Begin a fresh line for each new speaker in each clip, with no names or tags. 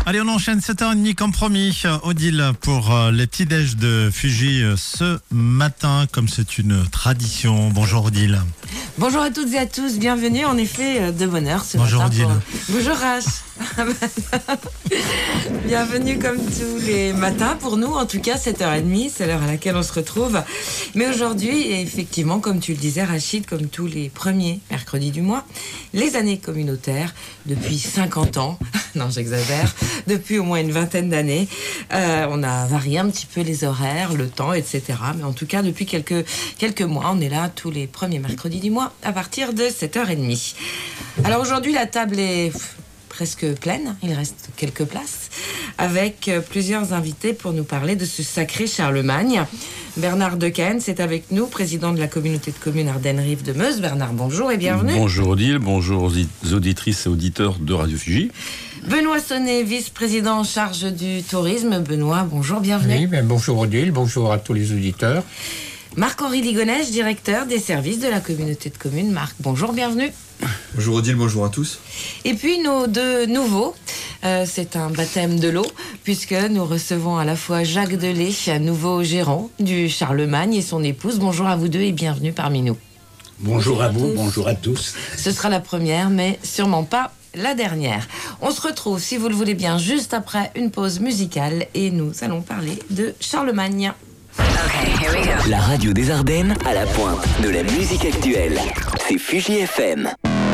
Allez, on enchaîne 7h30 comme promis. Odile pour les petits déj de Fuji ce matin, comme c'est une tradition. Bonjour Odile.
Bonjour à toutes et à tous, bienvenue en effet de bonne heure ce
Bonjour
matin.
Odile.
Bonjour Rach. Bienvenue comme tous les matins pour nous, en tout cas 7h30, c'est l'heure à laquelle on se retrouve. Mais aujourd'hui, effectivement, comme tu le disais Rachid, comme tous les premiers mercredis du mois, les années communautaires, depuis 50 ans, non j'exagère, depuis au moins une vingtaine d'années, on a varié un petit peu les horaires, le temps, etc. Mais en tout cas, depuis quelques mois, on est là tous les premiers mercredis du mois à partir de 7h30. Alors aujourd'hui, la table est presque pleine, il reste quelques places, avec plusieurs invités pour nous parler de ce sacré Charlemagne. Bernard Decaen, c'est avec nous, président de la communauté de communes Ardennes-Rive de Meuse. Bernard, bonjour et bienvenue.
Bonjour Odile, bonjour aux auditrices et auditeurs de Radio Fuji.
Benoît Sonnet, vice-président en charge du tourisme. Benoît, bonjour, bienvenue.
Oui, bonjour Odile, bonjour à tous les auditeurs.
Marc-Henri Ligonèche, directeur des services de la communauté de communes. Marc, bonjour, bienvenue.
Bonjour Odile, bonjour à tous.
Et puis nos deux nouveaux, c'est un baptême de l'eau, puisque nous recevons à la fois Jacques Delay, nouveau gérant du Charlemagne, et son épouse. Bonjour à vous deux et bienvenue parmi nous.
Bonjour à vous, bonjour à tous.
Ce sera la première, mais sûrement pas la dernière. On se retrouve, si vous le voulez bien, juste après une pause musicale, et nous allons parler de Charlemagne.
Okay, here we go. La radio des Ardennes à la pointe de la musique actuelle. C'est Fuji FM.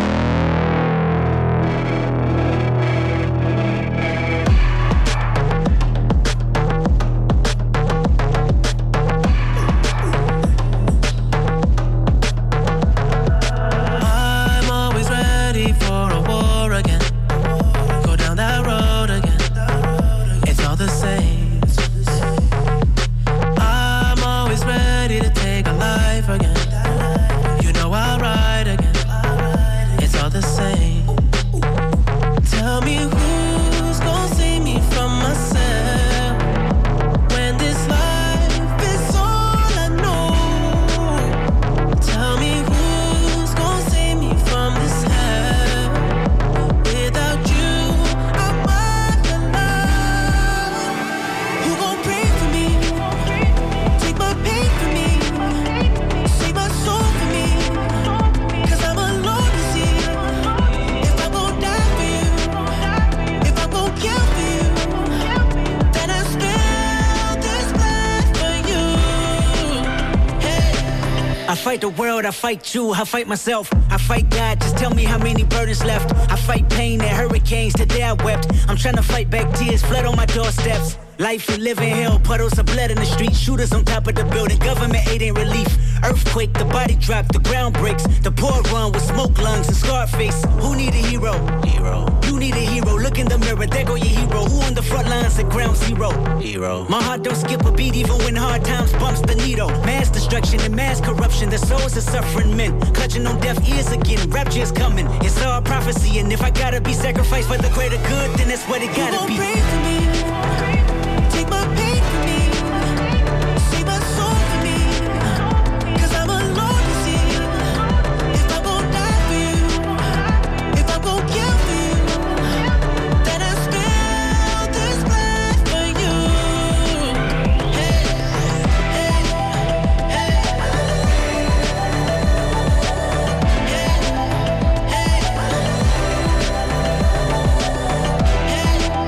I fight the world, I fight you, I fight myself, I fight God, just tell me how many burdens left. I fight pain and hurricanes, today I wept. I'm trying to fight back tears, flood on my doorsteps. Life and living hell, puddles of blood in the street, shooters on top of the building, government aid ain't relief. Earthquake, the body drop, the ground breaks, the poor run with smoke lungs and scarred face. Who need a hero? Hero. You need a hero, look in the mirror, there go your hero. Who on the front lines at ground zero? Hero. My heart don't skip a beat even when hard times bumps the needle. Mass destruction and mass corruption, the souls of suffering men, clutching on deaf ears again, rapture is coming. It's all prophecy, and if I gotta be sacrificed for the greater good, then that's what it gotta be.
Pray for me. Take my pain for me. Save my soul for me. 'Cause I'm alone to see. If I'm gonna die for you, if I'm gonna kill for you, then I spill this blood for you. Hey, hey, hey. Hey, hey.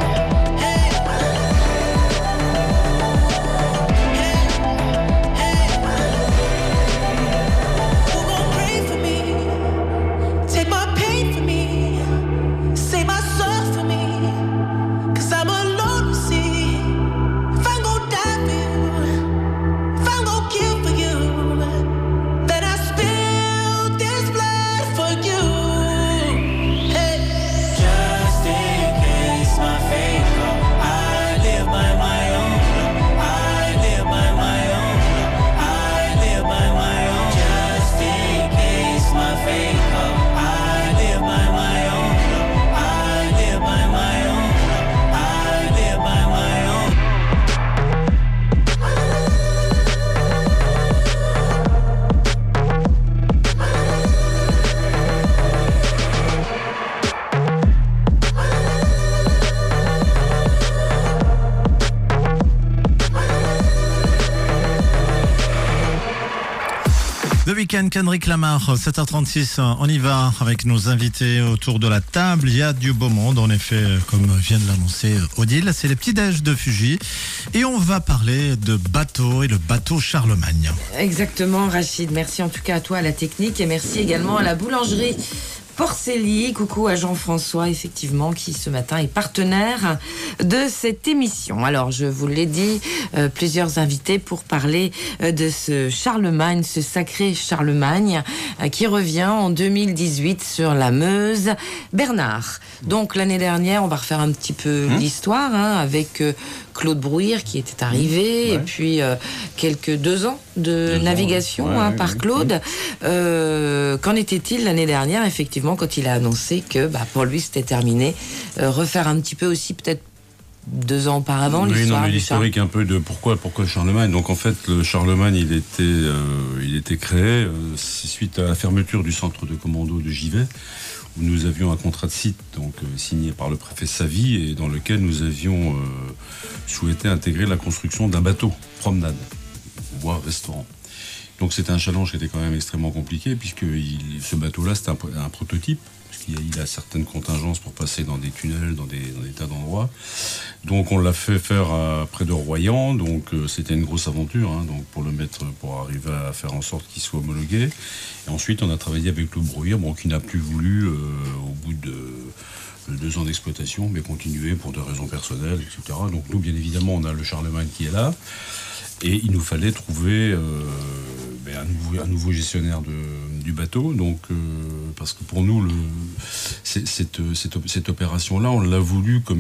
Weekend, Kendrick Lamar, 7h36, on y va avec nos invités autour de la table. Il y a du beau monde, en effet, comme vient de l'annoncer Odile. C'est les petits-déj de Fugy. Et on va parler de bateau et le bateau Charlemagne.
Exactement, Rachid. Merci en tout cas à toi, à la technique, et merci également à la boulangerie Porcelli. Coucou à Jean-François, effectivement, qui ce matin est partenaire de cette émission. Alors, je vous l'ai dit, plusieurs invités pour parler de ce Charlemagne, ce sacré Charlemagne, qui revient en 2018 sur la Meuse. Bernard, donc l'année dernière, on va refaire un petit peu l'histoire, avec Claude Brouillère qui était arrivé, et puis quelques 2 ans de navigation par Claude. Qu'en était-il l'année dernière, effectivement, quand il a annoncé que pour lui c'était terminé, refaire un petit peu aussi peut-être 2 ans auparavant
l'historique un peu de pourquoi Charlemagne. Donc en fait le Charlemagne il était créé suite à la fermeture du centre de commando de Givet, où nous avions un contrat de site signé par le préfet Savy, et dans lequel nous avions souhaité intégrer la construction d'un bateau promenade, voire restaurant. Donc c'était un challenge qui était quand même extrêmement compliqué, puisque ce bateau-là, c'était un prototype, parce qu'il a certaines contingences pour passer dans des tunnels, dans des tas d'endroits. Donc on l'a fait faire près de Royan, donc c'était une grosse aventure, pour arriver à faire en sorte qu'il soit homologué. Et ensuite on a travaillé avec Claude Brouillère, qui n'a plus voulu, au bout de 2 ans d'exploitation, mais continuer pour des raisons personnelles, etc. Donc nous, bien évidemment, on a le Charlemagne qui est là. Et il nous fallait trouver un nouveau gestionnaire du bateau. Donc, parce que pour nous, cette opération-là, on l'a voulu comme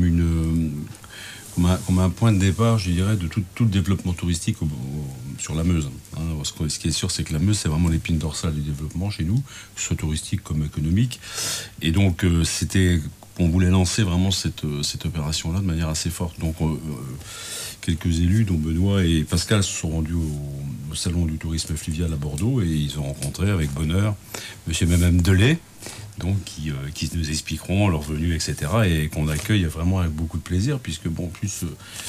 un point de départ, je dirais, de tout le développement touristique sur la Meuse. Parce que ce qui est sûr, c'est que la Meuse, c'est vraiment l'épine dorsale du développement chez nous, que ce soit touristique comme économique. Et donc, on voulait lancer vraiment cette opération-là de manière assez forte. Donc, quelques élus, dont Benoît et Pascal, se sont rendus au salon du tourisme fluvial à Bordeaux, et ils ont rencontré avec bonheur monsieur et madame Delay, donc qui nous expliqueront leur venue, etc., et qu'on accueille vraiment avec beaucoup de plaisir, puisque en plus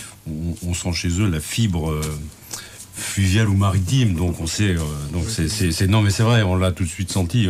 on sent chez eux la fibre fluviale ou maritime, donc on sait, non mais c'est vrai, on l'a tout de suite senti.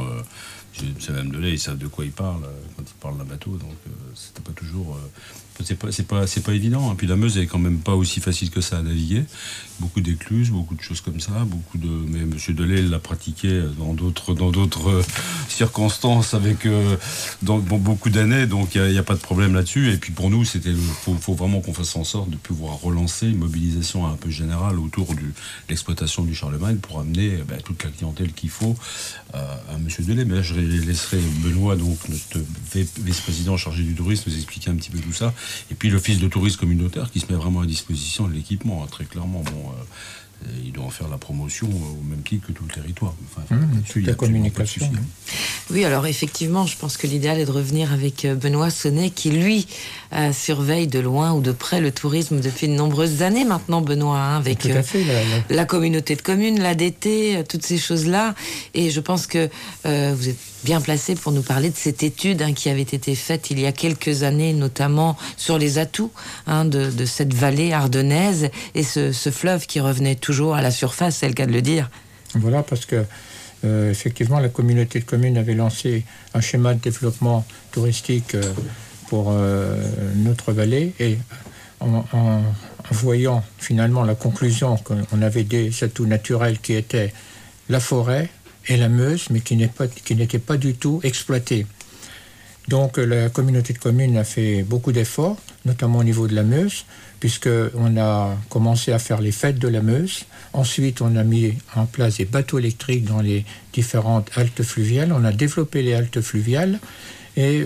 C'est madame Delay, ils savent de quoi ils parlent quand ils parlent d'un bateau, donc c'était pas toujours. C'est pas évident. Puis la Meuse est quand même pas aussi facile que ça à naviguer. Beaucoup d'écluses, beaucoup de choses comme ça, mais M. Delay l'a pratiqué dans d'autres circonstances avec beaucoup d'années, donc il n'y a pas de problème là-dessus. Et puis pour nous, faut vraiment qu'on fasse en sorte de pouvoir relancer une mobilisation un peu générale autour de l'exploitation du Charlemagne pour amener toute la clientèle qu'il faut à M. Delay. Mais là, je laisserai Benoît, donc notre vice-président chargé du tourisme, nous expliquer un petit peu tout ça. Et puis l'office de tourisme communautaire qui se met vraiment à disposition de l'équipement, très clairement. Il doit en faire la promotion au même titre que tout le territoire.
Toute la communication.
Oui, alors effectivement, je pense que l'idéal est de revenir avec Benoît Sonnet, qui lui surveille de loin ou de près le tourisme depuis de nombreuses années maintenant, Benoît, avec la communauté de communes, l'ADT, toutes ces choses-là. Et je pense que vous êtes bien placé pour nous parler de cette étude qui avait été faite il y a quelques années, notamment sur les atouts de cette vallée ardennaise et ce fleuve qui revenait toujours à la surface, c'est le cas de le dire.
Voilà, parce que effectivement, la communauté de communes avait lancé un schéma de développement touristique pour notre vallée, et en voyant finalement la conclusion qu'on avait des atouts naturels qui étaient la forêt et la Meuse, mais qui n'étaient pas du tout exploités. Donc la communauté de communes a fait beaucoup d'efforts, notamment au niveau de la Meuse, puisqu'on a commencé à faire les fêtes de la Meuse. Ensuite, on a mis en place des bateaux électriques dans les différentes haltes fluviales. On a développé les haltes fluviales, et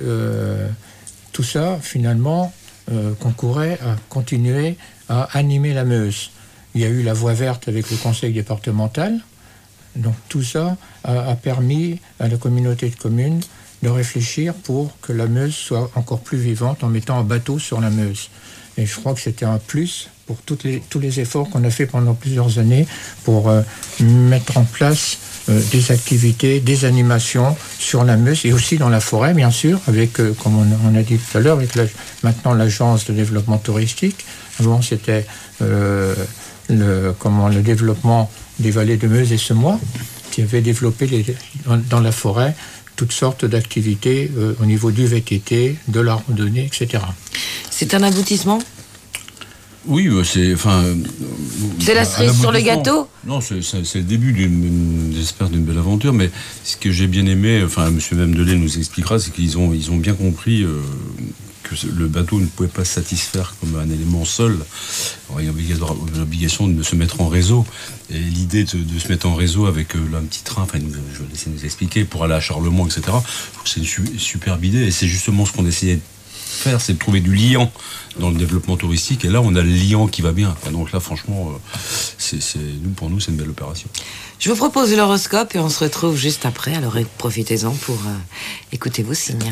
tout ça, finalement, concourait à continuer à animer la Meuse. Il y a eu la voie verte avec le conseil départemental. Donc tout ça a permis à la communauté de communes de réfléchir pour que la Meuse soit encore plus vivante en mettant un bateau sur la Meuse. Et je crois que c'était un plus pour tous les efforts qu'on a fait pendant plusieurs années pour mettre en place des activités, des animations sur la Meuse et aussi dans la forêt, bien sûr, avec, comme on a dit tout à l'heure, avec maintenant l'agence de développement touristique. Avant, c'était le développement des vallées de Meuse et Semois, qui avait développé dans la forêt toutes sortes d'activités au niveau du VTT, de la randonnée, etc.
C'est un aboutissement ?
Oui, c'est
la cerise sur le gâteau ?
Non, c'est le début j'espère, d'une belle aventure. Mais ce que j'ai bien aimé, M. Memdelay nous expliquera, c'est qu'ils ont bien compris que le bateau ne pouvait pas se satisfaire comme un élément seul. Alors, il y avait l'obligation de se mettre en réseau. Et l'idée de se mettre en réseau avec un petit train, je vais laisser nous expliquer, pour aller à Charlemont, etc. C'est une superbe idée. Et c'est justement ce qu'on essayait de faire, c'est de trouver du liant dans le développement touristique, et là on a le liant qui va bien. Et donc là franchement pour nous c'est une belle opération.
Je vous propose l'horoscope et on se retrouve juste après, alors profitez-en pour écouter vos signes.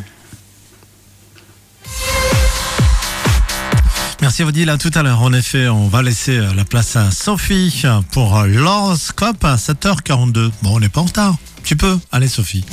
Merci Odile, à tout à l'heure. En effet, on va laisser la place à Sophie pour l'horoscope à 7h42. Bon, on n'est pas en retard. Tu peux. Allez Sophie.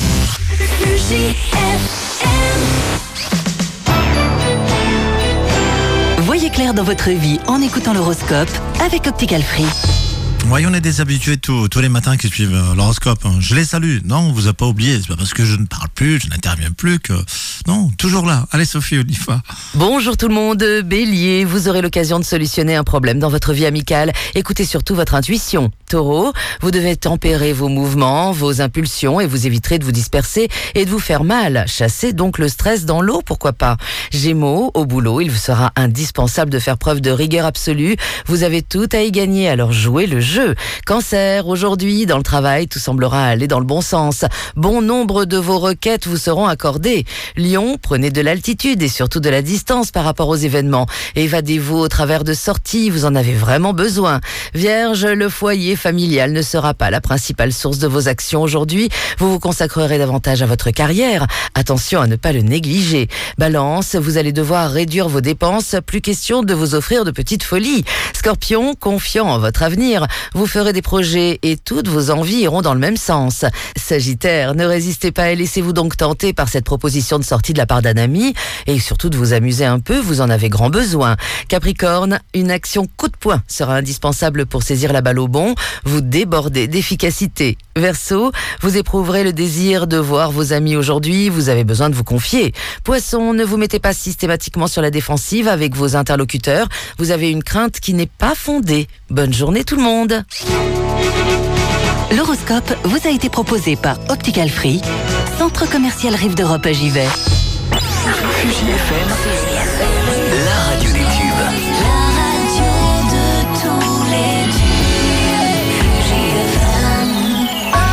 Voyez clair dans votre vie en écoutant l'horoscope avec Optical Free.
Oui, on est des habitués tous les matins qui suivent l'horoscope. Je les salue. Non, on vous a pas oublié. C'est pas parce que je ne parle plus, je n'interviens plus que... Non, toujours là. Allez Sophie, on y va.
Bonjour tout le monde. Bélier, vous aurez l'occasion de solutionner un problème dans votre vie amicale. Écoutez surtout votre intuition. Taureau, vous devez tempérer vos mouvements, vos impulsions et vous éviterez de vous disperser et de vous faire mal. Chassez donc le stress dans l'eau, pourquoi pas. Gémeaux, au boulot, il vous sera indispensable de faire preuve de rigueur absolue. Vous avez tout à y gagner, alors jouez le jeu. Cancer, aujourd'hui, dans le travail, tout semblera aller dans le bon sens. Bon nombre de vos requêtes vous seront accordées. Lion, prenez de l'altitude et surtout de la distance par rapport aux événements. Évadez-vous au travers de sorties, vous en avez vraiment besoin. Vierge, le foyer familial ne sera pas la principale source de vos actions aujourd'hui. Vous vous consacrerez davantage à votre carrière. Attention à ne pas le négliger. Balance, vous allez devoir réduire vos dépenses. Plus question de vous offrir de petites folies. Scorpion, confiant en votre avenir, vous ferez des projets et toutes vos envies iront dans le même sens. Sagittaire, ne résistez pas et laissez-vous donc tenter par cette proposition de sortie de la part d'un ami et surtout de vous amuser un peu, vous en avez grand besoin. Capricorne, une action coup de poing sera indispensable pour saisir la balle au bond. Vous débordez d'efficacité. Verseau, vous éprouverez le désir de voir vos amis aujourd'hui, vous avez besoin de vous confier. Poisson, ne vous mettez pas systématiquement sur la défensive avec vos interlocuteurs, vous avez une crainte qui n'est pas fondée. Bonne journée tout le monde.
L'horoscope vous a été proposé par Optical Free, centre commercial Rive d'Europe à Givet.
Fuji FM, la radio des tubes.
La radio de tous les tubes. Fuji FM.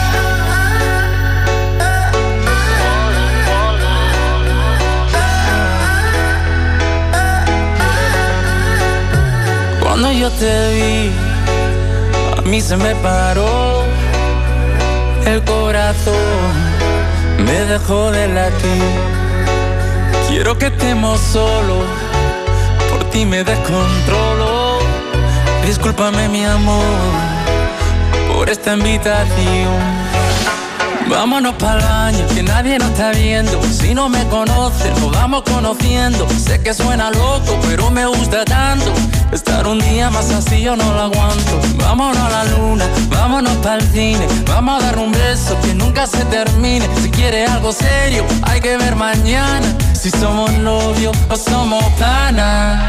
Cuando yo te vi, a mí se me paró el corazón, me dejó de latir. Quiero que estemos solos, por ti me descontrolo. Discúlpame mi amor, por esta invitación. Vámonos pa'l baño, que nadie nos está viendo. Si no me conoces, nos vamos conociendo. Sé que suena loco, pero me gusta tanto. Estar un día más así yo no lo aguanto. Vámonos a la luna, vámonos pa'l cine. Vamos a dar un beso que nunca se termine. Si quieres algo serio, hay que ver mañana. Si somos novios o somos panas.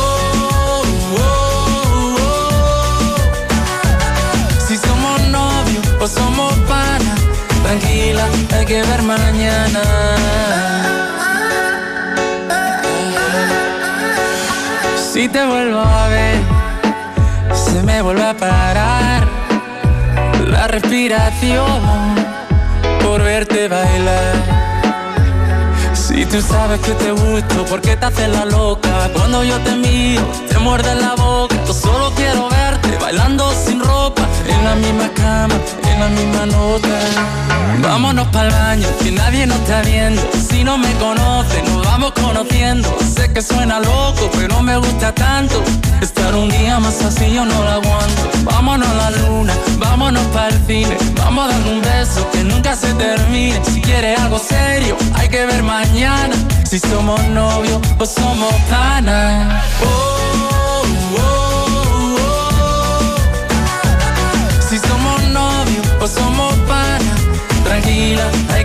Si somos novios o somos panas. Tranquila, hay que ver mañana. Si te vuelvo a ver, se me vuelve a parar la respiración por verte bailar. Si tú sabes que te gusto, ¿por qué te haces la loca? Cuando yo te miro, te muerde la boca. Yo solo quiero verte bailando sin ropa, en la misma cama, en la misma nota. Vámonos pa'l baño, que nadie nos está viendo. Si no me conoces, nos vamos conociendo. Sé que suena loco, pero me gusta tanto. Estar un día más así yo no lo aguanto. Vámonos a la luna, vámonos pa'l cine. Vamos a dar un beso que nunca se termine. Si quieres algo serio, hay que ver mañana. Si somos novios o somos panas. Si somos novios o somos panas.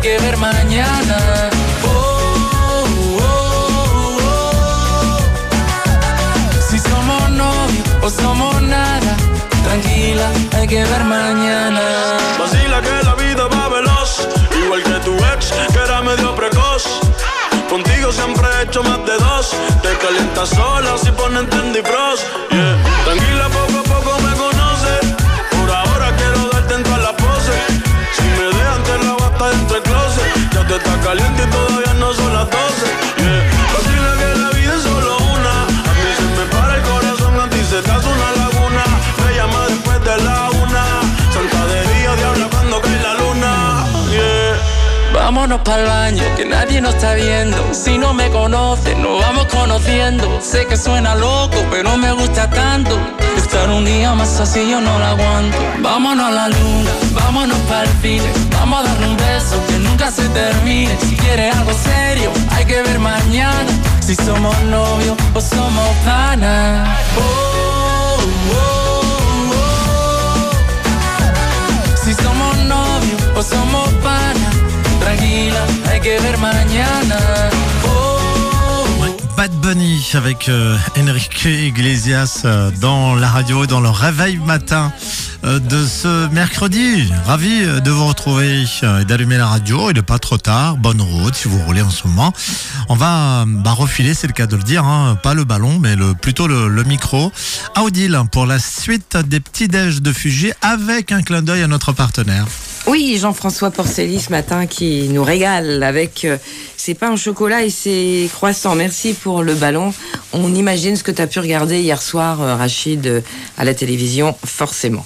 que ver mañana. Oh, oh, oh. Si somos novios o somos nada, tranquila, hay que ver mañana.
Vacila que la vida va veloz, igual que tu ex, que era medio precoz. Contigo siempre he hecho más de dos. Te calientas sola si ponen Trendy Frost. Yeah. Tranquila, poco a poco me conoces. Por ahora quiero darte en todas las poses. Si me dejan te la basta dentro del closet. Ya te está caliente y todavía no son las 12. Yeah. Vacila que la vida es solo una. A mí se me para el corazón, a ti se te hace una laguna. Me llama después de la 1. Santa de día, diabla cuando cae la luna. Yeah.
Vámonos pa'l baño, que nadie nos está viendo. Si no me conoces, nos vamos conociendo. Sé que suena loco, pero me gusta tanto. Estar un día más así yo no la aguanto. Vámonos a la luna, vámonos pa'l cine. Vamos a darle un beso que nunca se termine. Si quieres algo serio, hay que ver mañana. Si somos novios o somos panas. Oh, oh, oh. Si somos novios o somos panas, tranquila, hay que ver mañana.
Bad Bunny avec Enrique Iglesias dans la radio, dans le réveil matin de ce mercredi. Ravi de vous retrouver et d'allumer la radio. Il n'est pas trop tard. Bonne route si vous roulez en ce moment. On va refiler, c'est le cas de le dire, hein, pas le ballon, mais plutôt le micro à Odile pour la suite des petits déj de Fugy avec un clin d'œil à notre partenaire.
Oui, Jean-François Porcelli ce matin qui nous régale avec ses pains au chocolat et ses croissants. Merci pour le ballon. On imagine ce que tu as pu regarder hier soir, Rachid, à la télévision, forcément.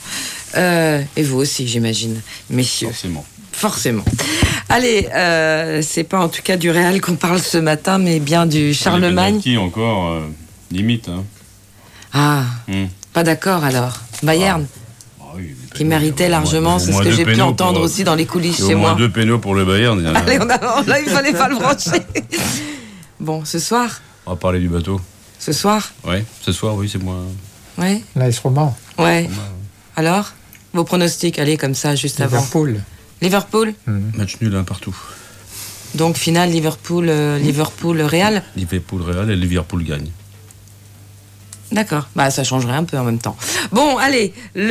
Et vous aussi, j'imagine, messieurs. Forcément. Allez, c'est pas en tout cas du Real qu'on parle ce matin, mais bien du Charlemagne.
Qui encore limite. Hein.
Ah, pas d'accord alors. Bayern. Qui méritait largement, c'est ce que j'ai pu entendre aussi dans les coulisses chez moi.
Au moins 2 pénaux pour le Bayern.
Allez, là, il fallait pas le brancher. Bon, ce soir.
On va parler du bateau.
Ce soir.
Ouais, ce soir, oui, c'est moi.
Ouais.
L'AS Roma.
Ouais. Alors, vos pronostics, allez, comme ça, juste avant. Liverpool.
Match nul, 1 partout.
Donc, finale, Liverpool-Real.
Liverpool-Real et Liverpool gagne.
D'accord, bah ça changerait un peu en même temps. Bon, allez,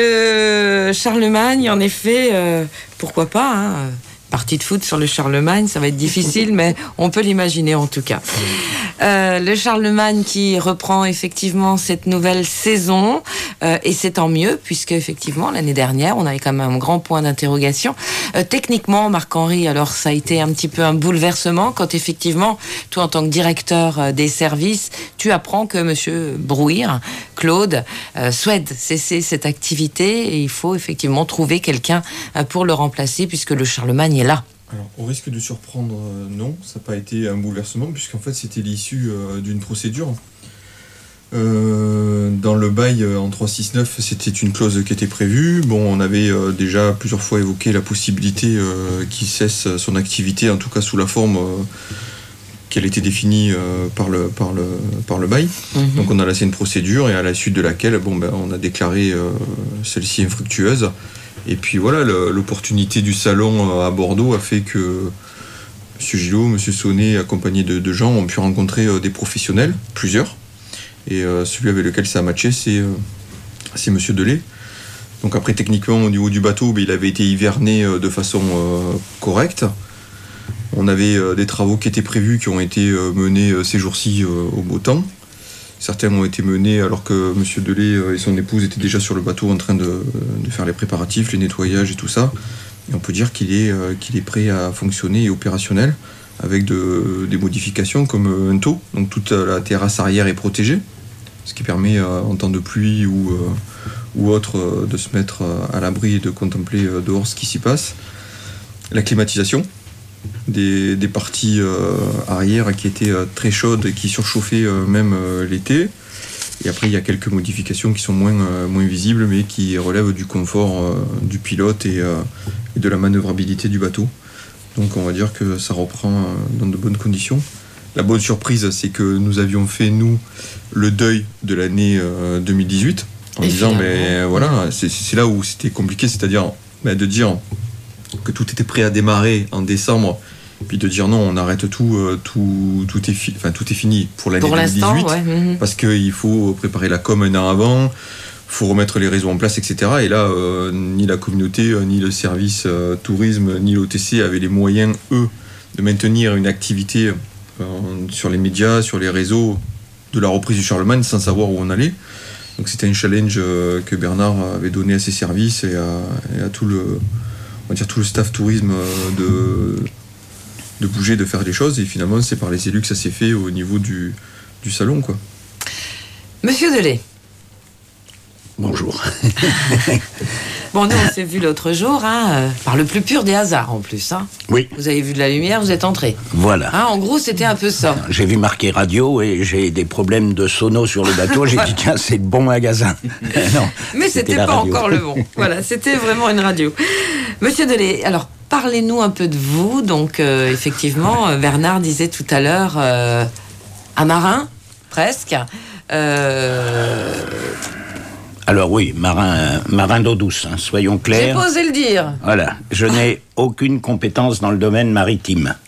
le Charlemagne, en effet, pourquoi pas, hein, partie de foot sur le Charlemagne, ça va être difficile, mais on peut l'imaginer en tout cas. Le Charlemagne qui reprend effectivement cette nouvelle saison, et c'est tant mieux, puisque effectivement l'année dernière, on avait quand même un grand point d'interrogation. Techniquement, Marc-Henri, alors ça a été un petit peu un bouleversement quand effectivement, toi en tant que directeur des services, tu apprends que monsieur Brouir, Claude, souhaite cesser cette activité et il faut effectivement trouver quelqu'un pour le remplacer puisque le Charlemagne est là.
Alors, au risque de surprendre, non, ça n'a pas été un bouleversement, puisqu'en fait, c'était l'issue d'une procédure. Dans le bail en 369, c'était une clause qui était prévue. Bon, on avait déjà plusieurs fois évoqué la possibilité qu'il cesse son activité, en tout cas sous la forme qu'elle était définie par le bail. Donc, on a lancé une procédure, et à la suite de laquelle, on a déclaré celle-ci infructueuse. Et puis voilà, l'opportunité du salon à Bordeaux a fait que M. Gillot, M. Sonnet, accompagnés de gens, ont pu rencontrer des professionnels, plusieurs. Et celui avec lequel ça a matché, c'est M. Delay. Donc après, techniquement, au niveau du bateau, il avait été hiverné de façon correcte. On avait des travaux qui étaient prévus, qui ont été menés ces jours-ci au beau temps. Certains ont été menés alors que M. Delay et son épouse étaient déjà sur le bateau en train de faire les préparatifs, les nettoyages et tout ça. Et on peut dire qu'il est prêt à fonctionner et opérationnel avec des modifications comme un taux. Donc toute la terrasse arrière est protégée, ce qui permet en temps de pluie ou autre de se mettre à l'abri et de contempler dehors ce qui s'y passe. La climatisation des parties arrière qui étaient très chaudes et qui surchauffaient même l'été. Et après, il y a quelques modifications qui sont moins visibles, mais qui relèvent du confort du pilote et de la manœuvrabilité du bateau. Donc on va dire que ça reprend dans de bonnes conditions. La bonne surprise, c'est que nous avions fait, nous, le deuil de l'année 2018, en disant, mais voilà, c'est là où c'était compliqué, c'est-à-dire de dire, que tout était prêt à démarrer en décembre, puis de dire non, on arrête tout est fini pour l'année 2018, parce qu'il faut préparer la com un an avant, faut remettre les réseaux en place, etc. Et là, ni la communauté, ni le service tourisme, ni l'OTC avaient les moyens, eux, de maintenir une activité sur les médias, sur les réseaux de la reprise du Charlemagne sans savoir où on allait. Donc c'était un challenge que Bernard avait donné à ses services et à tout le staff tourisme de bouger, de faire des choses. Et finalement, c'est par les élus que ça s'est fait au niveau du salon, quoi.
Monsieur Delay.
Bonjour.
Bon, nous, on s'est vu l'autre jour, par le plus pur des hasards, en plus.
Oui.
Vous avez vu de la lumière, vous êtes entré.
Voilà.
En gros, c'était un peu ça.
J'ai vu marquer radio et j'ai des problèmes de sono sur le bateau. J'ai dit, tiens, c'est le bon magasin. Non,
mais c'était pas encore le bon. Voilà, c'était vraiment une radio. Monsieur Delay, alors, parlez-nous un peu de vous. Donc, effectivement, Bernard disait tout à l'heure, un marin, presque.
Alors oui, marin d'eau douce, soyons clairs.
J'ai pas osé le dire.
Voilà, je n'ai aucune compétence dans le domaine maritime.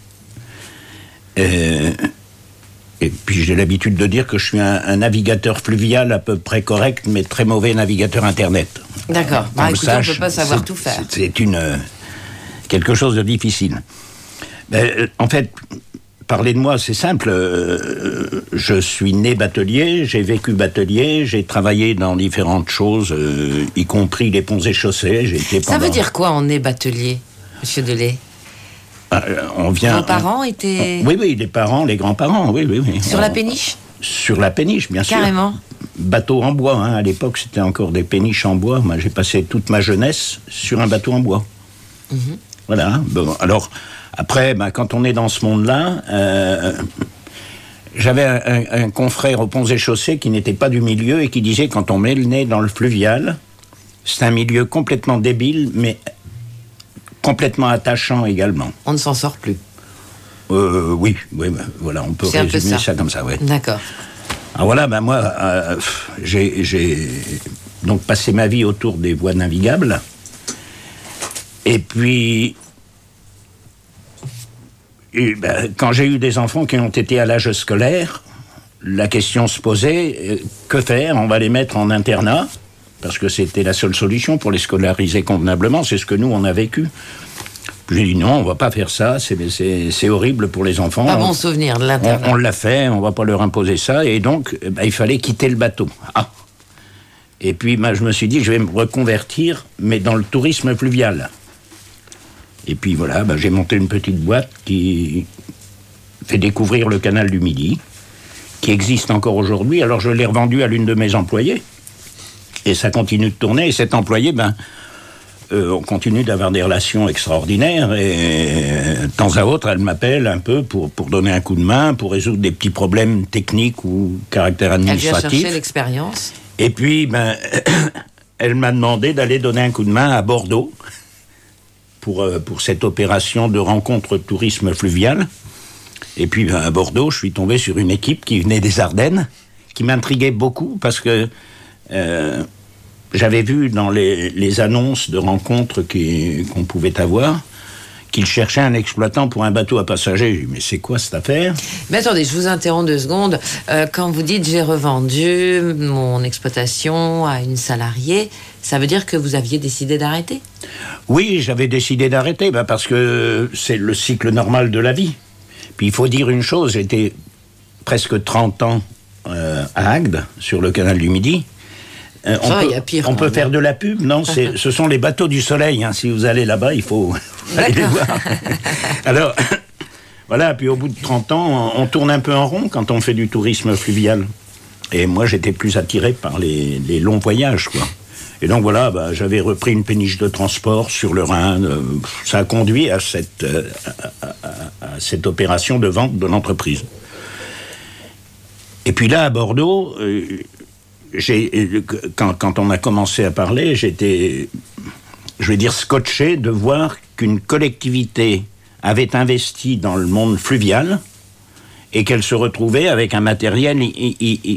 Et puis j'ai l'habitude de dire que je suis un navigateur fluvial à peu près correct, mais très mauvais navigateur Internet.
D'accord, écoutez, on ne peut pas savoir tout faire.
C'est quelque chose de difficile. En fait, parler de moi, c'est simple. Je suis né batelier, j'ai vécu batelier, j'ai travaillé dans différentes choses, y compris les ponts et chaussées.
Ça veut dire quoi, on est batelier, monsieur Delay?
Vos
parents étaient...
Oui, les grands-parents, oui.
Sur la péniche?
Sur la péniche, bien sûr.
Carrément.
Bateau en bois, à l'époque, c'était encore des péniches en bois. Moi, j'ai passé toute ma jeunesse sur un bateau en bois. Voilà, bon, alors... Après, quand on est dans ce monde-là, j'avais un confrère aux ponts et chaussées qui n'était pas du milieu et qui disait, quand on met le nez dans le fluvial, c'est un milieu complètement débile, mais complètement attachant également.
On ne s'en sort plus.
Oui, voilà, on peut résumer ça comme ça, ouais.
D'accord.
Alors voilà, moi, j'ai donc passé ma vie autour des voies navigables, et puis... quand j'ai eu des enfants qui ont été à l'âge scolaire, la question se posait, que faire? On va les mettre en internat, parce que c'était la seule solution pour les scolariser convenablement, c'est ce que nous, on a vécu. J'ai dit non, on va pas faire ça, c'est horrible pour les enfants.
Pas bon souvenir de l'internat.
On l'a fait, on va pas leur imposer ça, et donc, il fallait quitter le bateau. Et puis, je me suis dit, je vais me reconvertir, mais dans le tourisme fluvial. Et puis voilà, j'ai monté une petite boîte qui fait découvrir le canal du Midi, qui existe encore aujourd'hui. Alors je l'ai revendu à l'une de mes employées, et ça continue de tourner. Et cette employée, on continue d'avoir des relations extraordinaires, et de temps à autre, elle m'appelle un peu pour donner un coup de main, pour résoudre des petits problèmes techniques ou caractère administratif.
Elle vient chercher l'expérience.
Et puis, elle m'a demandé d'aller donner un coup de main à Bordeaux, pour cette opération de rencontre tourisme fluvial. Et puis à Bordeaux, je suis tombé sur une équipe qui venait des Ardennes, qui m'intriguait beaucoup parce que j'avais vu dans les annonces de rencontres qu'on pouvait avoir qu'ils cherchaient un exploitant pour un bateau à passagers. J'ai dit, mais c'est quoi cette affaire?
Mais attendez, je vous interromps 2 secondes. Quand vous dites j'ai revendu mon exploitation à une salariée, ça veut dire que vous aviez décidé d'arrêter?
Oui, j'avais décidé d'arrêter, parce que c'est le cycle normal de la vie. Puis il faut dire une chose, j'étais presque 30 ans à Agde, sur le canal du Midi. On peut faire de la pub, non? Ce sont les bateaux du soleil, si vous allez là-bas, il faut aller les voir. Alors, voilà, puis au bout de 30 ans, on tourne un peu en rond quand on fait du tourisme fluvial. Et moi, j'étais plus attiré par les longs voyages, quoi. Et donc voilà, j'avais repris une péniche de transport sur le Rhin. Ça a conduit à cette opération de vente de l'entreprise. Et puis là, à Bordeaux, quand on a commencé à parler, j'étais, je vais dire, scotché de voir qu'une collectivité avait investi dans le monde fluvial et qu'elle se retrouvait avec un matériel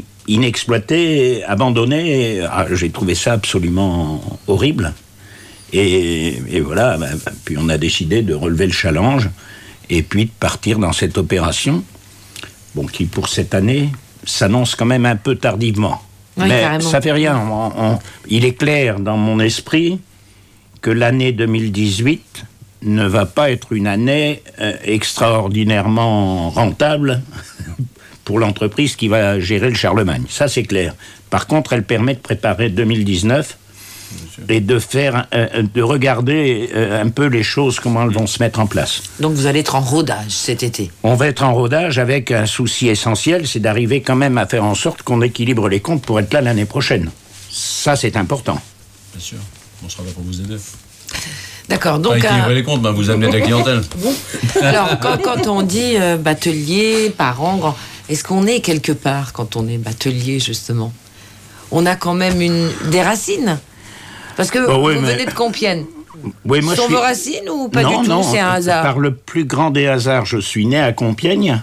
inexploité, abandonné. J'ai trouvé ça absolument horrible. Et voilà, puis on a décidé de relever le challenge et puis de partir dans cette opération, bon, qui pour cette année s'annonce quand même un peu tardivement.
Oui,
mais
carrément.
ça fait rien. Il est clair dans mon esprit que l'année 2018 ne va pas être une année extraordinairement rentable pour l'entreprise qui va gérer le Charlemagne. Ça, c'est clair. Par contre, elle permet de préparer 2019 et de regarder un peu les choses, comment elles vont se mettre en place.
Donc vous allez être en rodage cet été.
On va être en rodage avec un souci essentiel, c'est d'arriver quand même à faire en sorte qu'on équilibre les comptes pour être là l'année prochaine. Ça, c'est important.
Bien sûr, on sera là pour vous aider.
D'accord, donc...
équilibrer les comptes, vous amenez de la clientèle.
Alors, quand on dit batelier, parent, est-ce qu'on est quelque part quand on est batelier, justement? On a quand même des racines. Parce que vous venez de Compiègne.
Oui, moi,
Ce sont vos racines ou pas du tout?
Non,
c'est un hasard.
Par le plus grand des hasards, je suis né à Compiègne.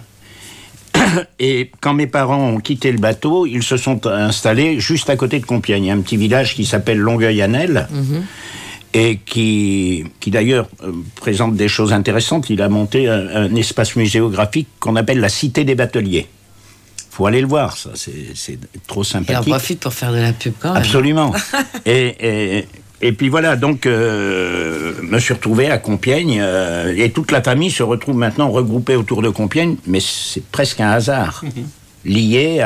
Et quand mes parents ont quitté le bateau, ils se sont installés juste à côté de Compiègne. Il y a un petit village qui s'appelle Longueuil-Annel. Et qui d'ailleurs présente des choses intéressantes. Il a monté un espace muséographique qu'on appelle la Cité des Bateliers. Faut aller le voir, ça, c'est trop sympathique.
Et on profite pour faire de la pub quand même.
Absolument. et puis voilà, donc me suis retrouvé à Compiègne et toute la famille se retrouve maintenant regroupée autour de Compiègne, mais c'est presque un hasard lié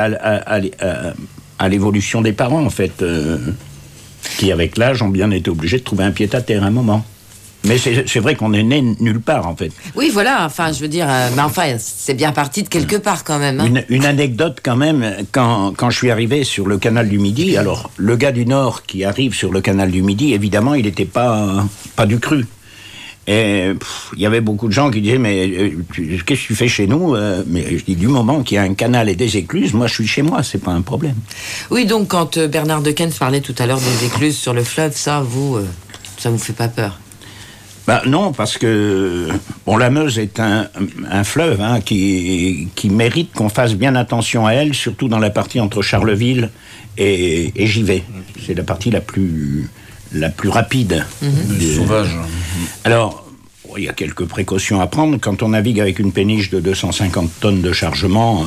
à l'évolution des parents en fait, qui avec l'âge ont bien été obligés de trouver un pied-à-terre à un moment. Mais c'est vrai qu'on est né nulle part, en fait.
Oui, voilà, enfin, je veux dire, mais enfin, c'est bien parti de quelque part, quand même. Hein.
Une anecdote, quand même, quand je suis arrivé sur le canal du Midi, alors, le gars du Nord qui arrive sur le canal du Midi, évidemment, il n'était pas du cru. Et il y avait beaucoup de gens qui disaient, mais qu'est-ce que tu fais chez nous? Mais je dis, du moment qu'il y a un canal et des écluses, moi, je suis chez moi, c'est pas un problème.
Oui, donc, quand Bernard Dequens parlait tout à l'heure des écluses sur le fleuve, ça vous fait pas peur?
Non, parce que la Meuse est un fleuve qui mérite qu'on fasse bien attention à elle, surtout dans la partie entre Charleville et Givet. C'est la partie la plus rapide.
Sauvage.
Alors, il y a quelques précautions à prendre. Quand on navigue avec une péniche de 250 tonnes de chargement...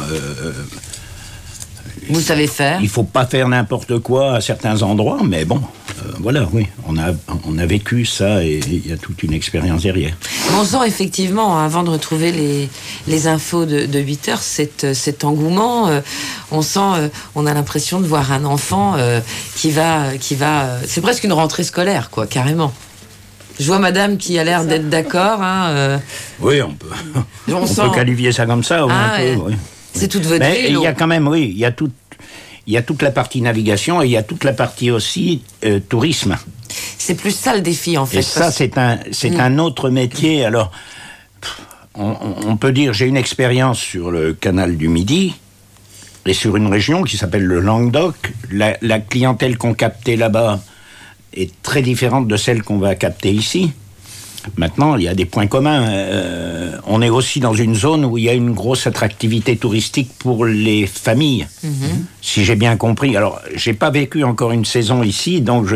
vous savez faire.
Il faut pas faire n'importe quoi à certains endroits, mais bon, voilà, oui, on a vécu ça et il y a toute une expérience derrière.
On sent effectivement, avant de retrouver les infos de 8 heures, cet engouement. On sent, on a l'impression de voir un enfant qui va. C'est presque une rentrée scolaire, quoi, carrément. Je vois madame qui a l'air d'être d'accord.
Oui, on peut qualifier ça comme ça.
Oui. C'est toute votre vie.
Il y a quand même, oui, il y a toute la partie navigation et il y a toute la partie aussi tourisme.
C'est plus ça le défi en fait.
Et ça, c'est un autre métier. Alors, on peut dire, j'ai une expérience sur le canal du Midi et sur une région qui s'appelle le Languedoc. La clientèle qu'on captait là-bas est très différente de celle qu'on va capter ici. Maintenant, il y a des points communs. On est aussi dans une zone où il y a une grosse attractivité touristique pour les familles, si j'ai bien compris. Alors, j'ai pas vécu encore une saison ici, donc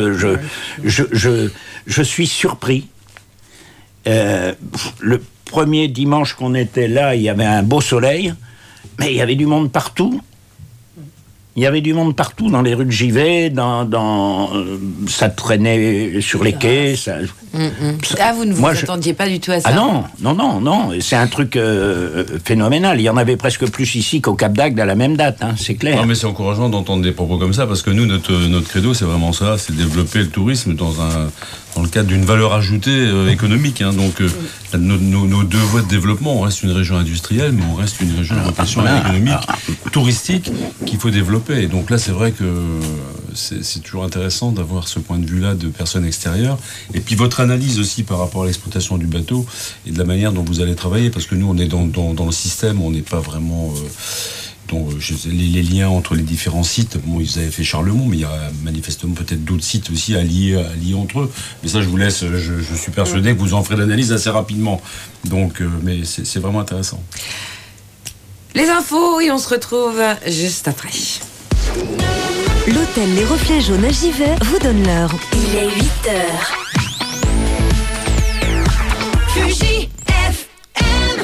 je suis surpris. Le premier dimanche qu'on était là, il y avait un beau soleil, mais il y avait du monde partout. Il y avait du monde partout, dans les rues de Givet, ça traînait sur les quais.
Vous ne vous attendiez pas du tout à ça?
Ah non, c'est un truc phénoménal. Il y en avait presque plus ici qu'au Cap d'Agde à la même date, c'est clair.
Non, mais c'est encourageant d'entendre des propos comme ça, parce que nous, notre credo, c'est vraiment ça, c'est développer le tourisme dans le cadre d'une valeur ajoutée économique. Donc, nos deux voies de développement, on reste une région industrielle, mais on reste une région de vocation économique, touristique, qu'il faut développer. Et donc là, c'est vrai que c'est toujours intéressant d'avoir ce point de vue-là de personnes extérieures. Et puis votre analyse aussi par rapport à l'exploitation du bateau et de la manière dont vous allez travailler, parce que nous, on est dans le système, on n'est pas vraiment... les liens entre les différents sites, ils avaient fait Charlemont, mais il y a manifestement peut-être d'autres sites aussi à lier entre eux. Mais ça, je vous laisse, je suis persuadé que vous en ferez l'analyse assez rapidement. Donc, mais c'est vraiment intéressant.
Les infos, et on se retrouve juste après.
L'hôtel Les Reflets Jaunes à Givet vous donne l'heure.
Il est 8 heures.
Fuji FM.